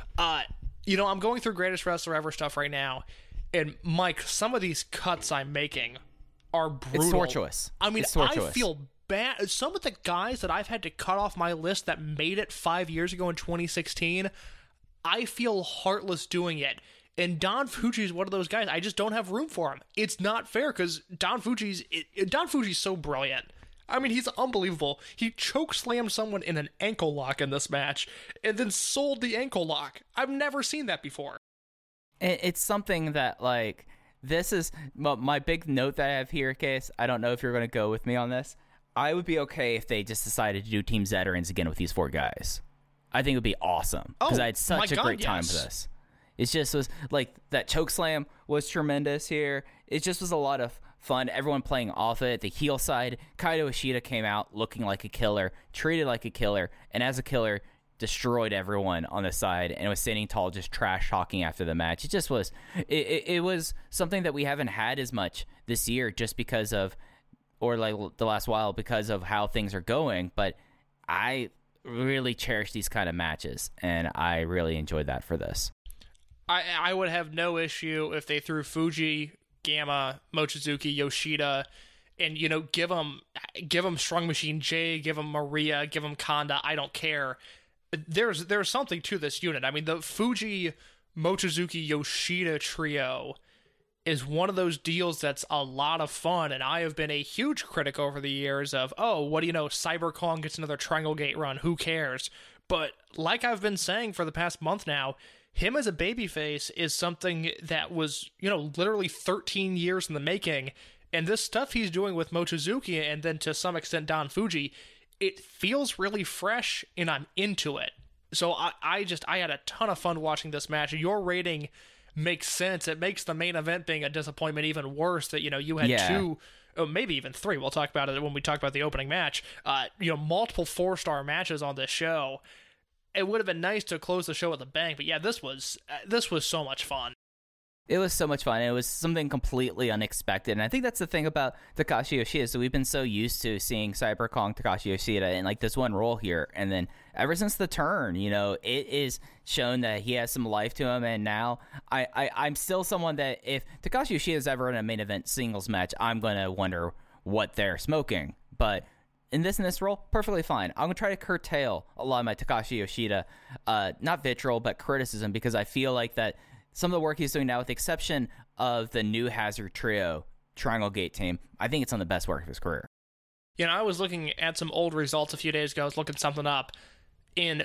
You know, I'm going through Greatest Wrestler Ever stuff right now, and Mike, some of these cuts I'm making are brutal. It's tortuous. I mean, I feel bad. Some of the guys that I've had to cut off my list that made it 5 years ago in 2016, I feel heartless doing it. And Don Fuji is one of those guys. I just don't have room for him. It's not fair because Don Fuji's so brilliant. I mean, he's unbelievable. He chokeslammed someone in an ankle lock in this match and then sold the ankle lock. I've never seen that before. It's something that, like, this is my big note that I have here, Case. I don't know if you're going to go with me on this. I would be okay if they just decided to do Team Veterans again with these 4 guys. I think it would be awesome because I had such a great time with this. It just was like that chokeslam was tremendous here. It just was a lot of fun. Everyone playing off it. The heel side, Kaito Ishida came out looking like a killer, treated like a killer, and as a killer, destroyed everyone on the side and was standing tall, just trash talking after the match. It just was, it was something that we haven't had as much this year just because of, or like the last while because of how things are going. But I really cherish these kind of matches, and I really enjoyed that for this. I would have no issue if they threw Fuji, Gamma, Mochizuki, Yoshida, and, you know, give them Strong Machine J, give them Maria, give them Kanda. I don't care. There's something to this unit. I mean, the Fuji, Mochizuki, Yoshida trio is one of those deals that's a lot of fun, and I have been a huge critic over the years of, oh, what do you know, Cyber Kong gets another Triangle Gate run, who cares? But like I've been saying for the past month now, him as a babyface is something that was, you know, literally 13 years in the making, and this stuff he's doing with Mochizuki and then to some extent Don Fuji, it feels really fresh, and I'm into it. So I had a ton of fun watching this match. Your rating makes sense. It makes the main event being a disappointment even worse that, you know, you had 2, maybe even 3. We'll talk about it when we talk about the opening match. You know, multiple 4-star matches on this show. It would have been nice to close the show with a bang, but yeah, this was so much fun. It was so much fun. It was something completely unexpected, and I think that's the thing about Takashi Yoshida. So we've been so used to seeing Cyber Kong Takashi Yoshida in like this one role here, and then ever since the turn, you know, it is shown that he has some life to him. And now I'm still someone that if Takashi Yoshida is ever in a main event singles match, I'm gonna wonder what they're smoking, but in this role, perfectly fine. I'm going to try to curtail a lot of my Takashi Yoshida, not vitriol, but criticism, because I feel like that some of the work he's doing now, with the exception of the new Hazard Trio Triangle Gate team, I think it's on the best work of his career. You know, I was looking at some old results a few days ago. I was looking something up. In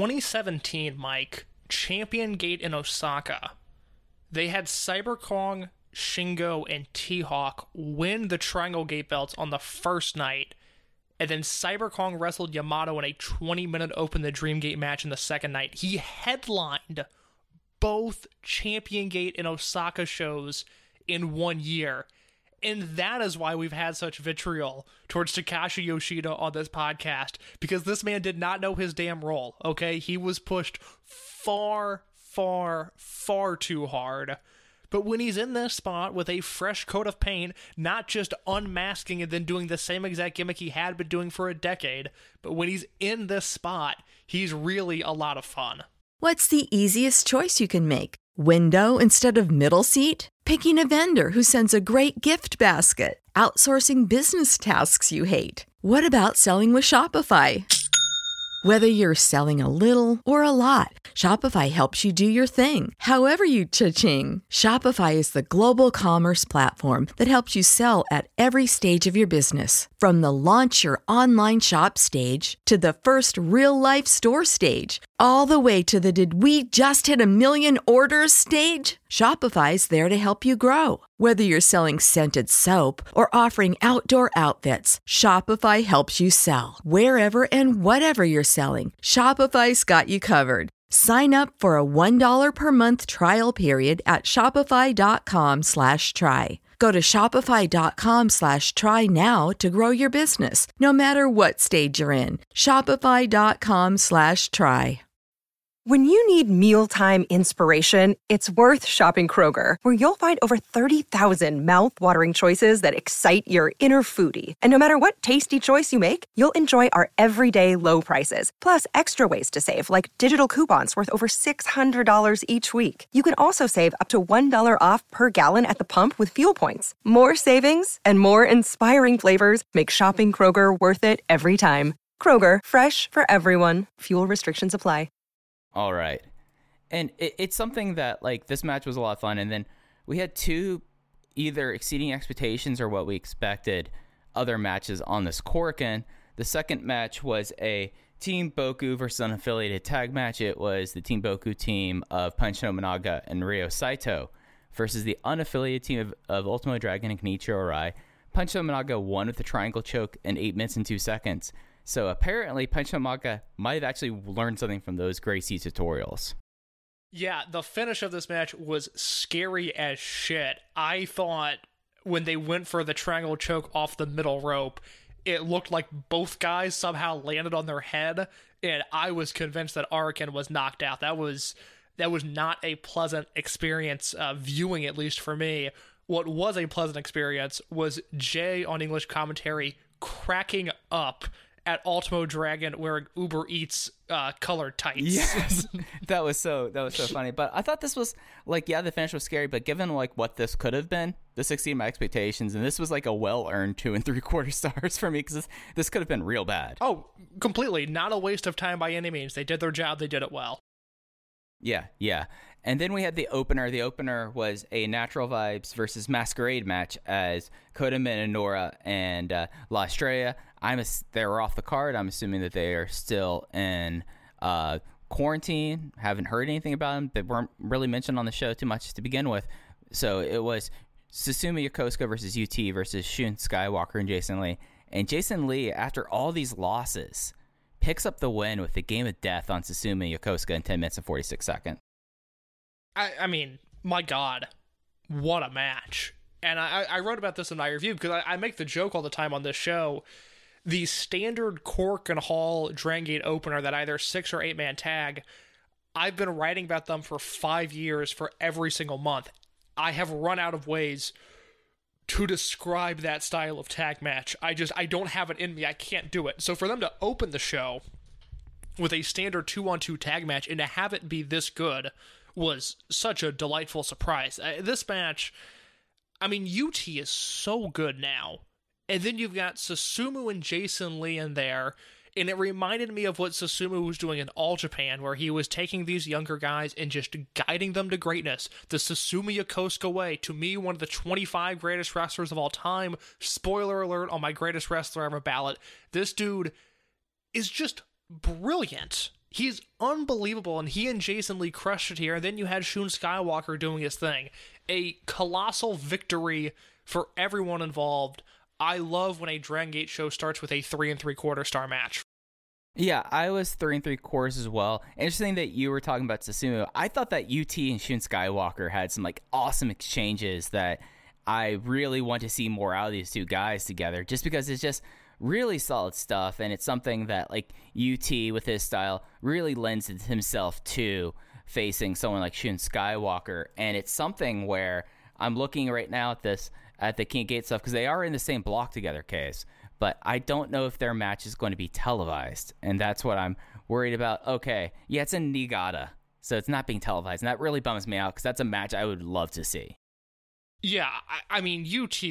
2017, Mike, Champion Gate in Osaka, they had Cyber Kong, Shingo, and T-Hawk win the Triangle Gate belts on the first night. And then Cyber Kong wrestled Yamato in a 20-minute Open the Dream Gate match in the second night. He headlined both Champion Gate and Osaka shows in 1 year. And that is why we've had such vitriol towards Takashi Yoshida on this podcast. Because this man did not know his damn role, okay? He was pushed far, far, far too hard. But when he's in this spot with a fresh coat of paint, not just unmasking and then doing the same exact gimmick he had been doing for a decade, but when he's in this spot, he's really a lot of fun. What's the easiest choice you can make? Window instead of middle seat? Picking a vendor who sends a great gift basket? Outsourcing business tasks you hate? What about selling with Shopify? Whether you're selling a little or a lot, Shopify helps you do your thing, however you cha-ching. Shopify is the global commerce platform that helps you sell at every stage of your business. From the launch your online shop stage to the first real-life store stage, all the way to the "did we just hit a million orders" stage? Shopify's there to help you grow. Whether you're selling scented soap or offering outdoor outfits, Shopify helps you sell. Wherever and whatever you're selling, Shopify's got you covered. Sign up for a $1 per month trial period at shopify.com/try. Go to shopify.com/try now to grow your business, no matter what stage you're in. Shopify.com/try. When you need mealtime inspiration, it's worth shopping Kroger, where you'll find over 30,000 mouth-watering choices that excite your inner foodie. And no matter what tasty choice you make, you'll enjoy our everyday low prices, plus extra ways to save, like digital coupons worth over $600 each week. You can also save up to $1 off per gallon at the pump with fuel points. More savings and more inspiring flavors make shopping Kroger worth it every time. Kroger, fresh for everyone. Fuel restrictions apply. All right. And it's something that, like, this match was a lot of fun. And then we had two either exceeding expectations or what we expected other matches on this Korakuen. The second match was a Team Boku versus unaffiliated tag match. It was the Team Boku team of Punch Tominaga and Ryo Saito versus the unaffiliated team of Ultimo Dragon and Kenichiro Arai. Punch Tominaga won with the triangle choke in 8 minutes and 2 seconds. So apparently, Punch Tominaga might have actually learned something from those Gracie tutorials. Yeah, the finish of this match was scary as shit. I thought when they went for the triangle choke off the middle rope, it looked like both guys somehow landed on their head, and I was convinced that Ariken was knocked out. That was not a pleasant experience, viewing, at least for me. What was a pleasant experience was Jay on English commentary cracking up at Ultimo Dragon wearing Uber Eats colored tights. Yes, that was so funny. But I thought this was like, yeah, the finish was scary, but given like what this could have been, this exceeded my expectations, and this was like a well-earned 2 3/4 stars for me, because this could have been real bad. Oh, completely, not a waste of time by any means. They did their job. They did it well. Yeah. And then we had the opener. The opener was a Natural Vibes versus Masquerade match as Kota Minoura and La Estrella. They were off the card. I'm assuming that they are still in quarantine. Haven't heard anything about them. They weren't really mentioned on the show too much to begin with. So it was Susumu Yokosuka versus UT versus Shun Skywalker and Jason Lee. And Jason Lee, after all these losses, picks up the win with the Game of Death on Susumu Yokosuka in 10 minutes and 46 seconds. I mean, my God, what a match. And I wrote about this in my review because I make the joke all the time on this show. The standard Korakuen Hall Dragon Gate opener that either 6 or 8 man tag, I've been writing about them for 5 years for every single month. I have run out of ways to describe that style of tag match. I don't have it in me. I can't do it. So for them to open the show with a standard 2-on-2 tag match and to have it be this good was such a delightful surprise. This match, I mean, UT is so good now. And then you've got Susumu and Jason Lee in there, and it reminded me of what Susumu was doing in All Japan, where he was taking these younger guys and just guiding them to greatness. The Susumu Yokosuka way, to me, one of the 25 greatest wrestlers of all time. Spoiler alert on my greatest wrestler ever ballot. This dude is just brilliant. He's unbelievable, and he and Jason Lee crushed it here. And then you had Shun Skywalker doing his thing. A colossal victory for everyone involved. I love when a Dragon Gate show starts with a 3 3/4 star match. Yeah, I was 3 3/4 as well. Interesting that you were talking about Susumu. I thought that UT and Shun Skywalker had some like awesome exchanges that I really want to see more out of these two guys together, just because it's just really solid stuff, and it's something that like UT with his style really lends himself to facing someone like Shun Skywalker. And it's something where I'm looking right now at the King Gate stuff, because they are in the same block together, Case, but I don't know if their match is going to be televised, and that's what I'm worried about. Okay, yeah, it's in Niigata, so it's not being televised, and that really bums me out, because that's a match I would love to see. Yeah, I mean, UT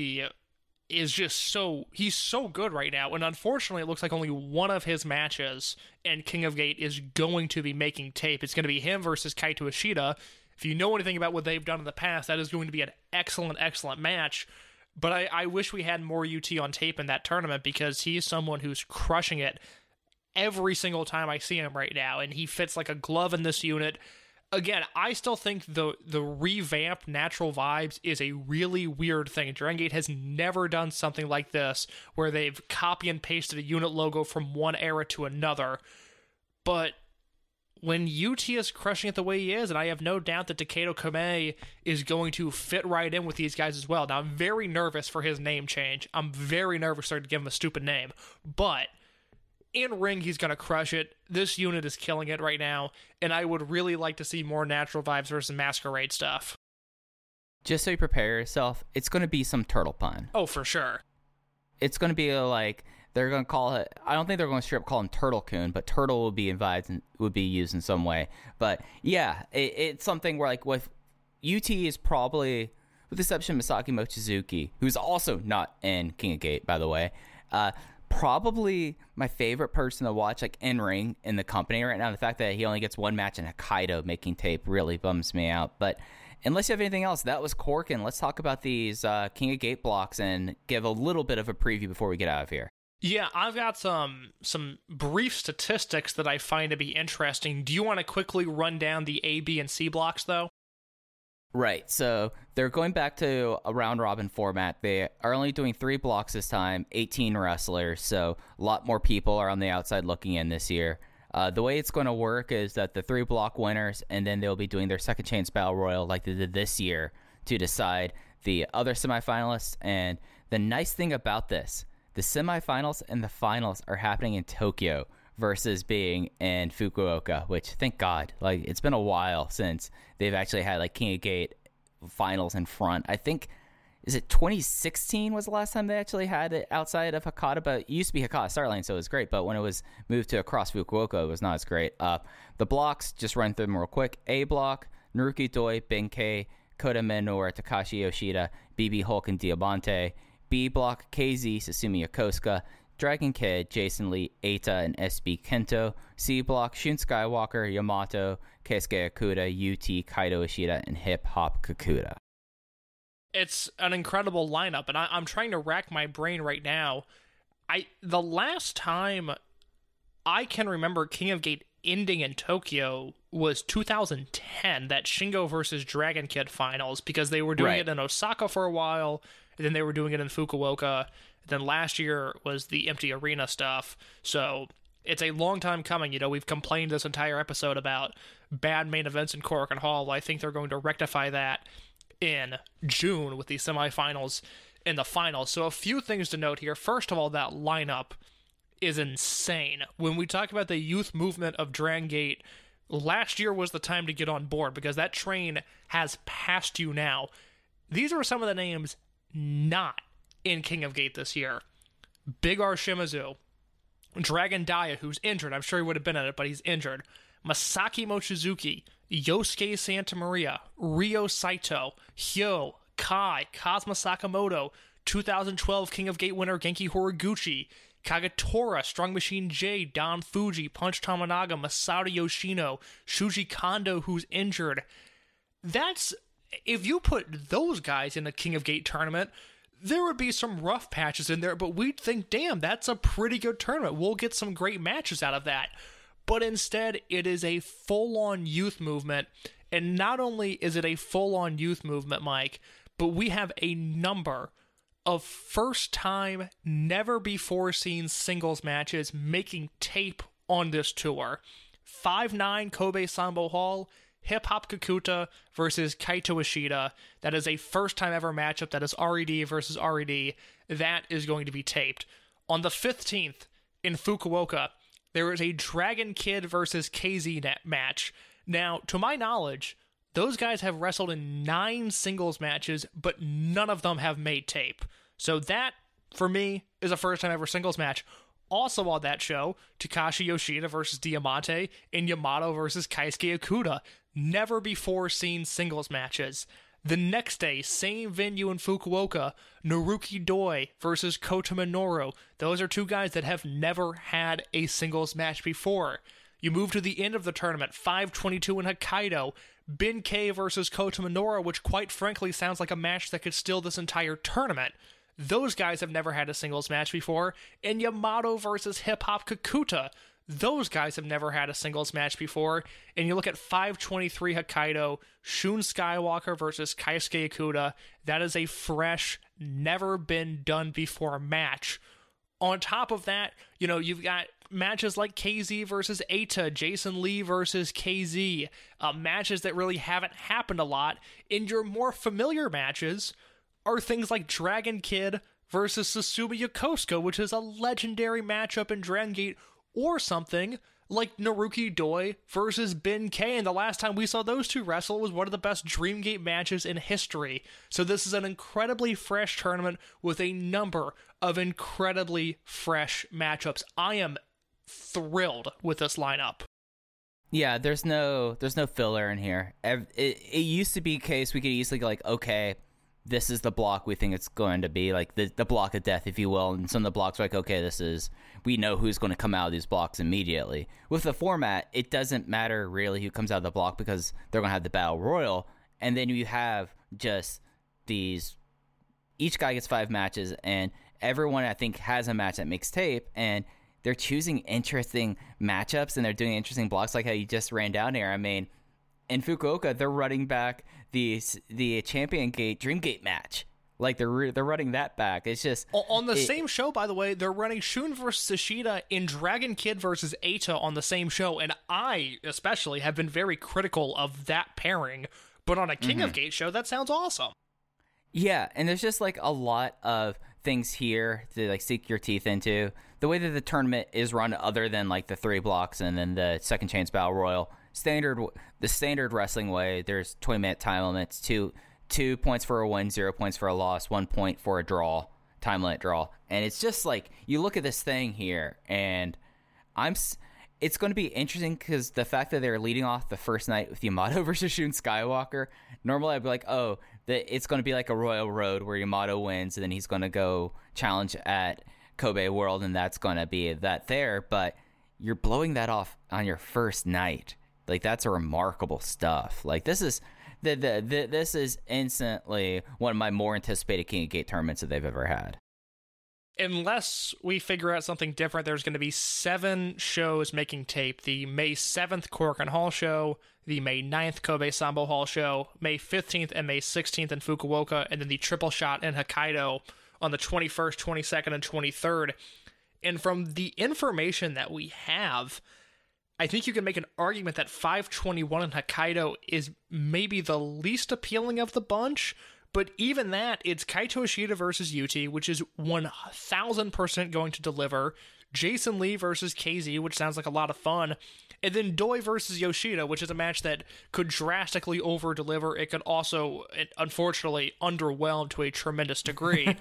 is just he's so good right now, and unfortunately it looks like only one of his matches in King of Gate is going to be making tape. It's going to be him versus Kaito Ishida. If you know anything about what they've done in the past, that is going to be an excellent match. But I wish we had more UT on tape in that tournament, because he is someone who's crushing it every single time I see him right now, and he fits like a glove in this unit. Again, I still think the revamped Natural Vibes is a really weird thing. Dragon Gate has never done something like this, where they've copy and pasted a unit logo from one era to another. But when UT is crushing it the way he is, and I have no doubt that Takedo Kamei is going to fit right in with these guys as well. Now, I'm very nervous for his name change. I'm very nervous to give him a stupid name. But in ring, he's going to crush it. This unit is killing it right now, and I would really like to see more Natural Vibes versus Masquerade stuff. Just so you prepare yourself, it's going to be some turtle pun. Oh, for sure. It's going to be like, they're going to call it, I don't think they're going to straight up call him Turtle-kun, but turtle will be invited and would be used in some way. But yeah, it's something where like with UT is probably, with the exception of Masaki Mochizuki, who's also not in King of Gate, by the way, probably my favorite person to watch like in ring in the company right now. The fact that he only gets one match in Hokkaido making tape really bums me out. But unless you have anything else, that was Corkin. Let's talk about these King of Gate blocks and give a little bit of a preview before we get out of here. Yeah, I've got some brief statistics that I find to be interesting. Do you want to quickly run down the A, B, and C blocks, though? Right, so they're going back to a round-robin format. They are only doing 3 blocks this time, 18 wrestlers, so a lot more people are on the outside looking in this year. The way it's going to work is that the 3 block winners, and then they'll be doing their second chance battle royal like they did this year to decide the other semifinalists. And the nice thing about this, the semifinals and the finals are happening in Tokyo versus being in Fukuoka, which, thank God, like it's been a while since they've actually had like King of Gate finals in front. I think, is it 2016 was the last time they actually had it outside of Hakata? But it used to be Hakata Starline, so it was great. But when it was moved to across Fukuoka, it was not as great. The blocks, just run through them real quick. A block, Naruki Doi, Benkei, Kota Minoura, Takashi Yoshida, BB Hulk, and Diamante. B block, KZ, Susumu Yokosuka, Dragon Kid, Jason Lee, Eita, and SB Kento. C block, Shun Skywalker, Yamato, Keisuke Okuda, UT, Kaito Ishida, and Hip Hop Kakuta. It's an incredible lineup, and I'm trying to rack my brain right now. The last time I can remember King of Gate ending in Tokyo was 2010, that Shingo versus Dragon Kid finals, because they were doing it in Osaka for a while, and then they were doing it in Fukuoka. Then last year was the empty arena stuff. So it's a long time coming. You know, we've complained this entire episode about bad main events in Korakuen Hall. I think they're going to rectify that in June with the semifinals and the finals. So a few things to note here. First of all, that lineup is insane. When we talk about the youth movement of Dragon Gate, last year was the time to get on board, because that train has passed you now. These are some of the names not in King of Gate this year. Big R Shimizu, Dragon Dia, who's injured. I'm sure he would have been in it, but he's injured. Masaki Mochizuki, Yosuke Santa Maria, Ryo Saito, Hyo, Kai, Kazuma Sakamoto, 2012 King of Gate winner Genki Horiguchi, Kagetora, Strong Machine J, Don Fuji, Punch Tominaga, Masato Yoshino, Shuji Kondo, who's injured. That's, if you put those guys in the King of Gate tournament, there would be some rough patches in there, but we'd think, damn, that's a pretty good tournament. We'll get some great matches out of that. But instead, it is a full-on youth movement. And not only is it a full-on youth movement, Mike, but we have a number of first-time, never-before-seen singles matches making tape on this tour. 5-9 Kobe Sanbo Hall, Hip Hop Kakuta versus Kaito Ishida. That is a first-time ever matchup. That is RED versus RED. That is going to be taped. On the 15th in Fukuoka, there is a Dragon Kid versus KZ match. Now, to my knowledge, those guys have wrestled in 9 singles matches, but none of them have made tape. So that, for me, is a first-time ever singles match. Also on that show, Takashi Yoshida versus Diamante and Yamato versus Keisuke Okuda. Never before seen singles matches. The next day, same venue in Fukuoka, Naruki Doi versus Kota Minoru. Those are 2 guys that have never had a singles match before. You move to the end of the tournament, 5/22 in Hokkaido, Benkei versus Kota Minoru, which quite frankly sounds like a match that could steal this entire tournament. Those guys have never had a singles match before. And Yamato versus Hip Hop Kakuta. those guys have never had a singles match before. And you look at 523 Hokkaido, Shun Skywalker versus Keisuke Okuda. That is a fresh, never been done before match. On top of that, you've got matches like KZ versus Eita, Jason Lee versus KZ, matches that really haven't happened a lot. In your more familiar matches are things like Dragon Kid versus Susumu Yokosuka, which is a legendary matchup in Dragon Gate, or something like Naruki Doi versus Ben K. And the last time we saw those two wrestle was one of the best Dreamgate matches in history. So this is an incredibly fresh tournament with a number of incredibly fresh matchups. I am thrilled with this lineup. Yeah, there's no filler in here. It used to be a case we could easily go like, okay, this is the block we think it's going to be, like the block of death, if you will. And some of the blocks are like, okay, we know who's going to come out of these blocks immediately. With the format, it doesn't matter really who comes out of the block because they're going to have the Battle Royal. And then you have just these, each guy gets 5 matches, and everyone, I think, has a match that makes tape, and they're choosing interesting matchups, and they're doing interesting blocks like how you just ran down here. I mean, in Fukuoka, they're running back the Champion Gate Dreamgate match. Like, they're running that back. It's just... On the same show, by the way, they're running Shun versus Ishida in Dragon Kid versus Eita on the same show, and I, especially, have been very critical of that pairing, but on a King of Gate show, that sounds awesome. Yeah, and there's just, like, a lot of things here to, like, sink your teeth into. The way that the tournament is run, other than, like, the 3 blocks and then the Second Chance Battle Royal, the standard wrestling way, there's 20-minute time limits, 2 points for a win, 0 points for a loss, 1 point for a draw, time limit draw. And it's just like, you look at this thing here, and it's going to be interesting because the fact that they're leading off the first night with Yamato versus Shun Skywalker, normally I'd be like, oh, it's going to be like a Royal Road where Yamato wins, and then he's going to go challenge at Kobe World, and that's going to be that there. But you're blowing that off on your first night. Like, that's a remarkable stuff. Like, this is this is instantly one of my more anticipated King of Gate tournaments that they've ever had. Unless we figure out something different, there's going to be 7 shows making tape. The May 7th Korakuen Hall show, the May 9th Kobe Sambo Hall show, May 15th and May 16th in Fukuoka, and then the triple shot in Hokkaido on the 21st, 22nd, and 23rd. And from the information that we have, I think you can make an argument that 521 in Hokkaido is maybe the least appealing of the bunch, but even that, it's Kaito Ishida versus Yuti, which is 1,000% going to deliver, Jason Lee versus KZ, which sounds like a lot of fun, and then Doi versus Yoshida, which is a match that could drastically over-deliver. It could also, unfortunately, underwhelm to a tremendous degree.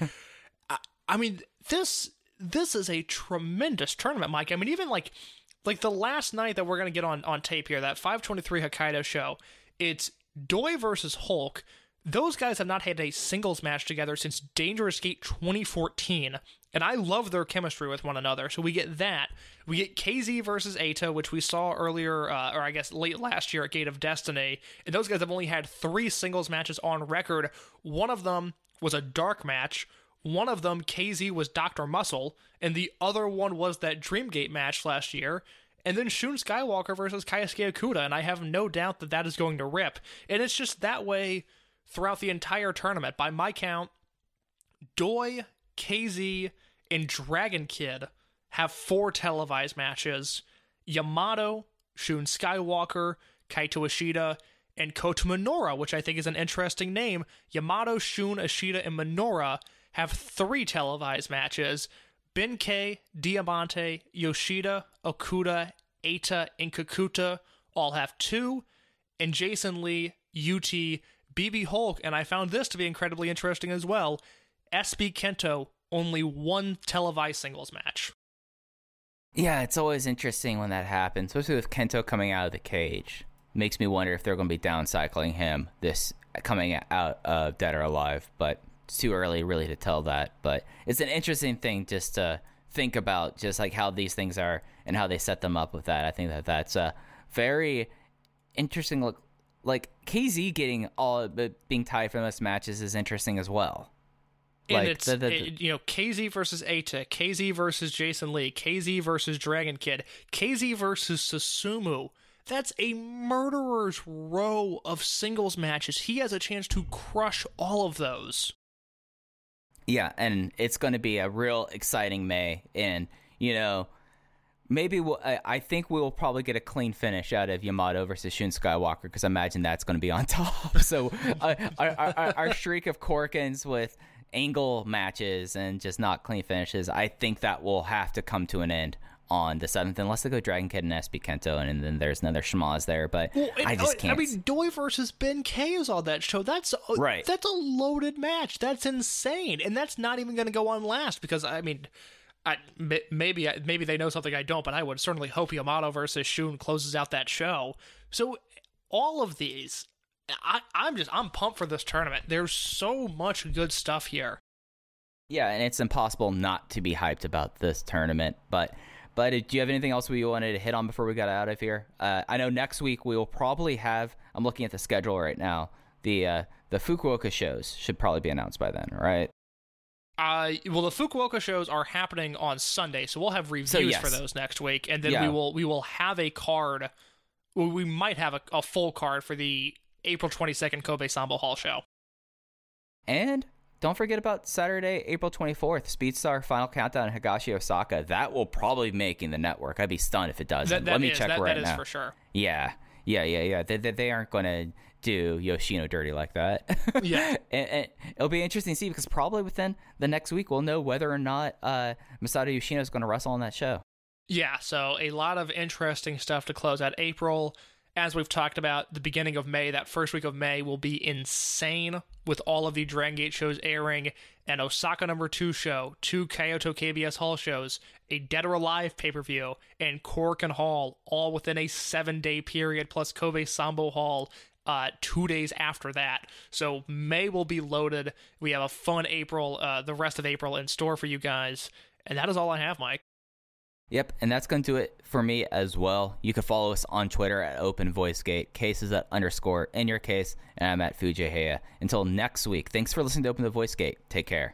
I mean, this is a tremendous tournament, Mike. I mean, even like the last night that we're going to get on tape here, that 523 Hokkaido show, it's Doi versus Hulk. Those guys have not had a singles match together since Dangerous Gate 2014, and I love their chemistry with one another, so we get that. We get KZ versus Eita, which we saw earlier, or I guess late last year at Gate of Destiny, and those guys have only had 3 singles matches on record. One of them was a dark match, one of them, KZ, was Dr. Muscle, and the other one was that Dreamgate match last year, and then Shun Skywalker versus Keisuke Okuda, and I have no doubt that that is going to rip. And it's just that way throughout the entire tournament. By my count, Doi, KZ, and Dragon Kid have 4 televised matches. Yamato, Shun Skywalker, Kaito Ishida, and Kota Minoura, which I think is an interesting name. Yamato, Shun, Ishida, and Minoura have 3 televised matches. Ben K, Diamante, Yoshida, Okuda, Eita, and Kakuta all have 2. And Jason Lee, UT, BB Hulk, and I found this to be incredibly interesting as well, SB Kento, only 1 televised singles match. Yeah, it's always interesting when that happens, especially with Kento coming out of the cage. Makes me wonder if they're going to be downcycling him this coming out of Dead or Alive, but it's too early really to tell that. But it's an interesting thing just to think about, just like how these things are and how they set them up with that. I think that that's a very interesting look. Like, KZ getting being tied for most matches is interesting as well. And it's KZ versus Eita, KZ versus Jason Lee, KZ versus Dragon Kid, KZ versus Susumu. That's a murderer's row of singles matches. He has a chance to crush all of those. Yeah, and it's going to be a real exciting May. And, maybe I think we'll probably get a clean finish out of Yamato versus Shun Skywalker, because I imagine that's going to be on top. So our streak of Corkins with angle matches and just not clean finishes, I think that will have to come to an end on the 7th, unless they go Dragon Kid and SB Kento, and then there's another schmaz there. But I just can't. I mean, Doi versus Ben K is on that show. That's right. That's a loaded match. That's insane, and that's not even going to go on last, because I mean, maybe they know something I don't, but I would certainly hope Yamato versus Shun closes out that show. So all of these, I'm pumped for this tournament. There's so much good stuff here. Yeah, and it's impossible not to be hyped about this tournament. But do you have anything else we wanted to hit on before we got out of here? I know next week we will probably have, I'm looking at the schedule right now, the Fukuoka shows should probably be announced by then, right? Well, the Fukuoka shows are happening on Sunday, so we'll have reviews for those next week, and then we will have a card. Well, we might have a full card for the April 22nd Kobe Sambo Hall show. And don't forget about Saturday, April 24th, Speedstar Final Countdown in Higashi, Osaka. That will probably be making the network. I'd be stunned if it doesn't. Let me check right now. That is for sure. Yeah. They aren't going to do Yoshino dirty like that. Yeah. and it'll be interesting to see, because probably within the next week we'll know whether or not Masato Yoshino is going to wrestle on that show. Yeah, so a lot of interesting stuff to close out April. As we've talked about, the beginning of May, that first week of May will be insane, with all of the Dragon Gate shows airing, an Osaka No. 2 show, 2 Kyoto KBS Hall shows, a Dead or Alive pay-per-view, and Korakuen Hall, all within a 7-day period, plus Kobe Sambo Hall 2 days after that. So May will be loaded. We have a fun April, the rest of April in store for you guys, and that is all I have, Mike. Yep, and that's going to do it for me as well. You can follow us on Twitter at OpenVoiceGate. Case is at _ in your case, and I'm at Fujiheya. Until next week, thanks for listening to Open the Voice Gate. Take care.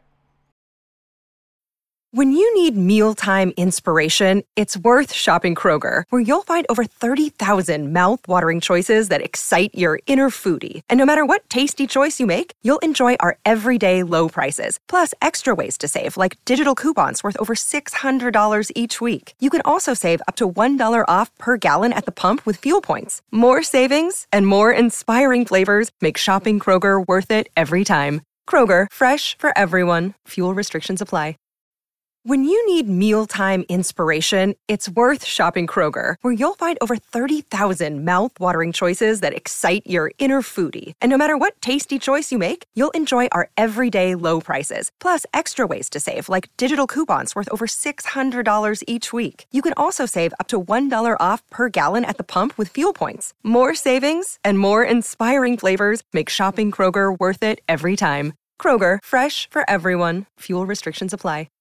When you need mealtime inspiration, it's worth shopping Kroger, where you'll find over 30,000 mouth-watering choices that excite your inner foodie. And no matter what tasty choice you make, you'll enjoy our everyday low prices, plus extra ways to save, like digital coupons worth over $600 each week. You can also save up to $1 off per gallon at the pump with fuel points. More savings and more inspiring flavors make shopping Kroger worth it every time. Kroger, fresh for everyone. Fuel restrictions apply. When you need mealtime inspiration, it's worth shopping Kroger, where you'll find over 30,000 mouth-watering choices that excite your inner foodie. And no matter what tasty choice you make, you'll enjoy our everyday low prices, plus extra ways to save, like digital coupons worth over $600 each week. You can also save up to $1 off per gallon at the pump with fuel points. More savings and more inspiring flavors make shopping Kroger worth it every time. Kroger, fresh for everyone. Fuel restrictions apply.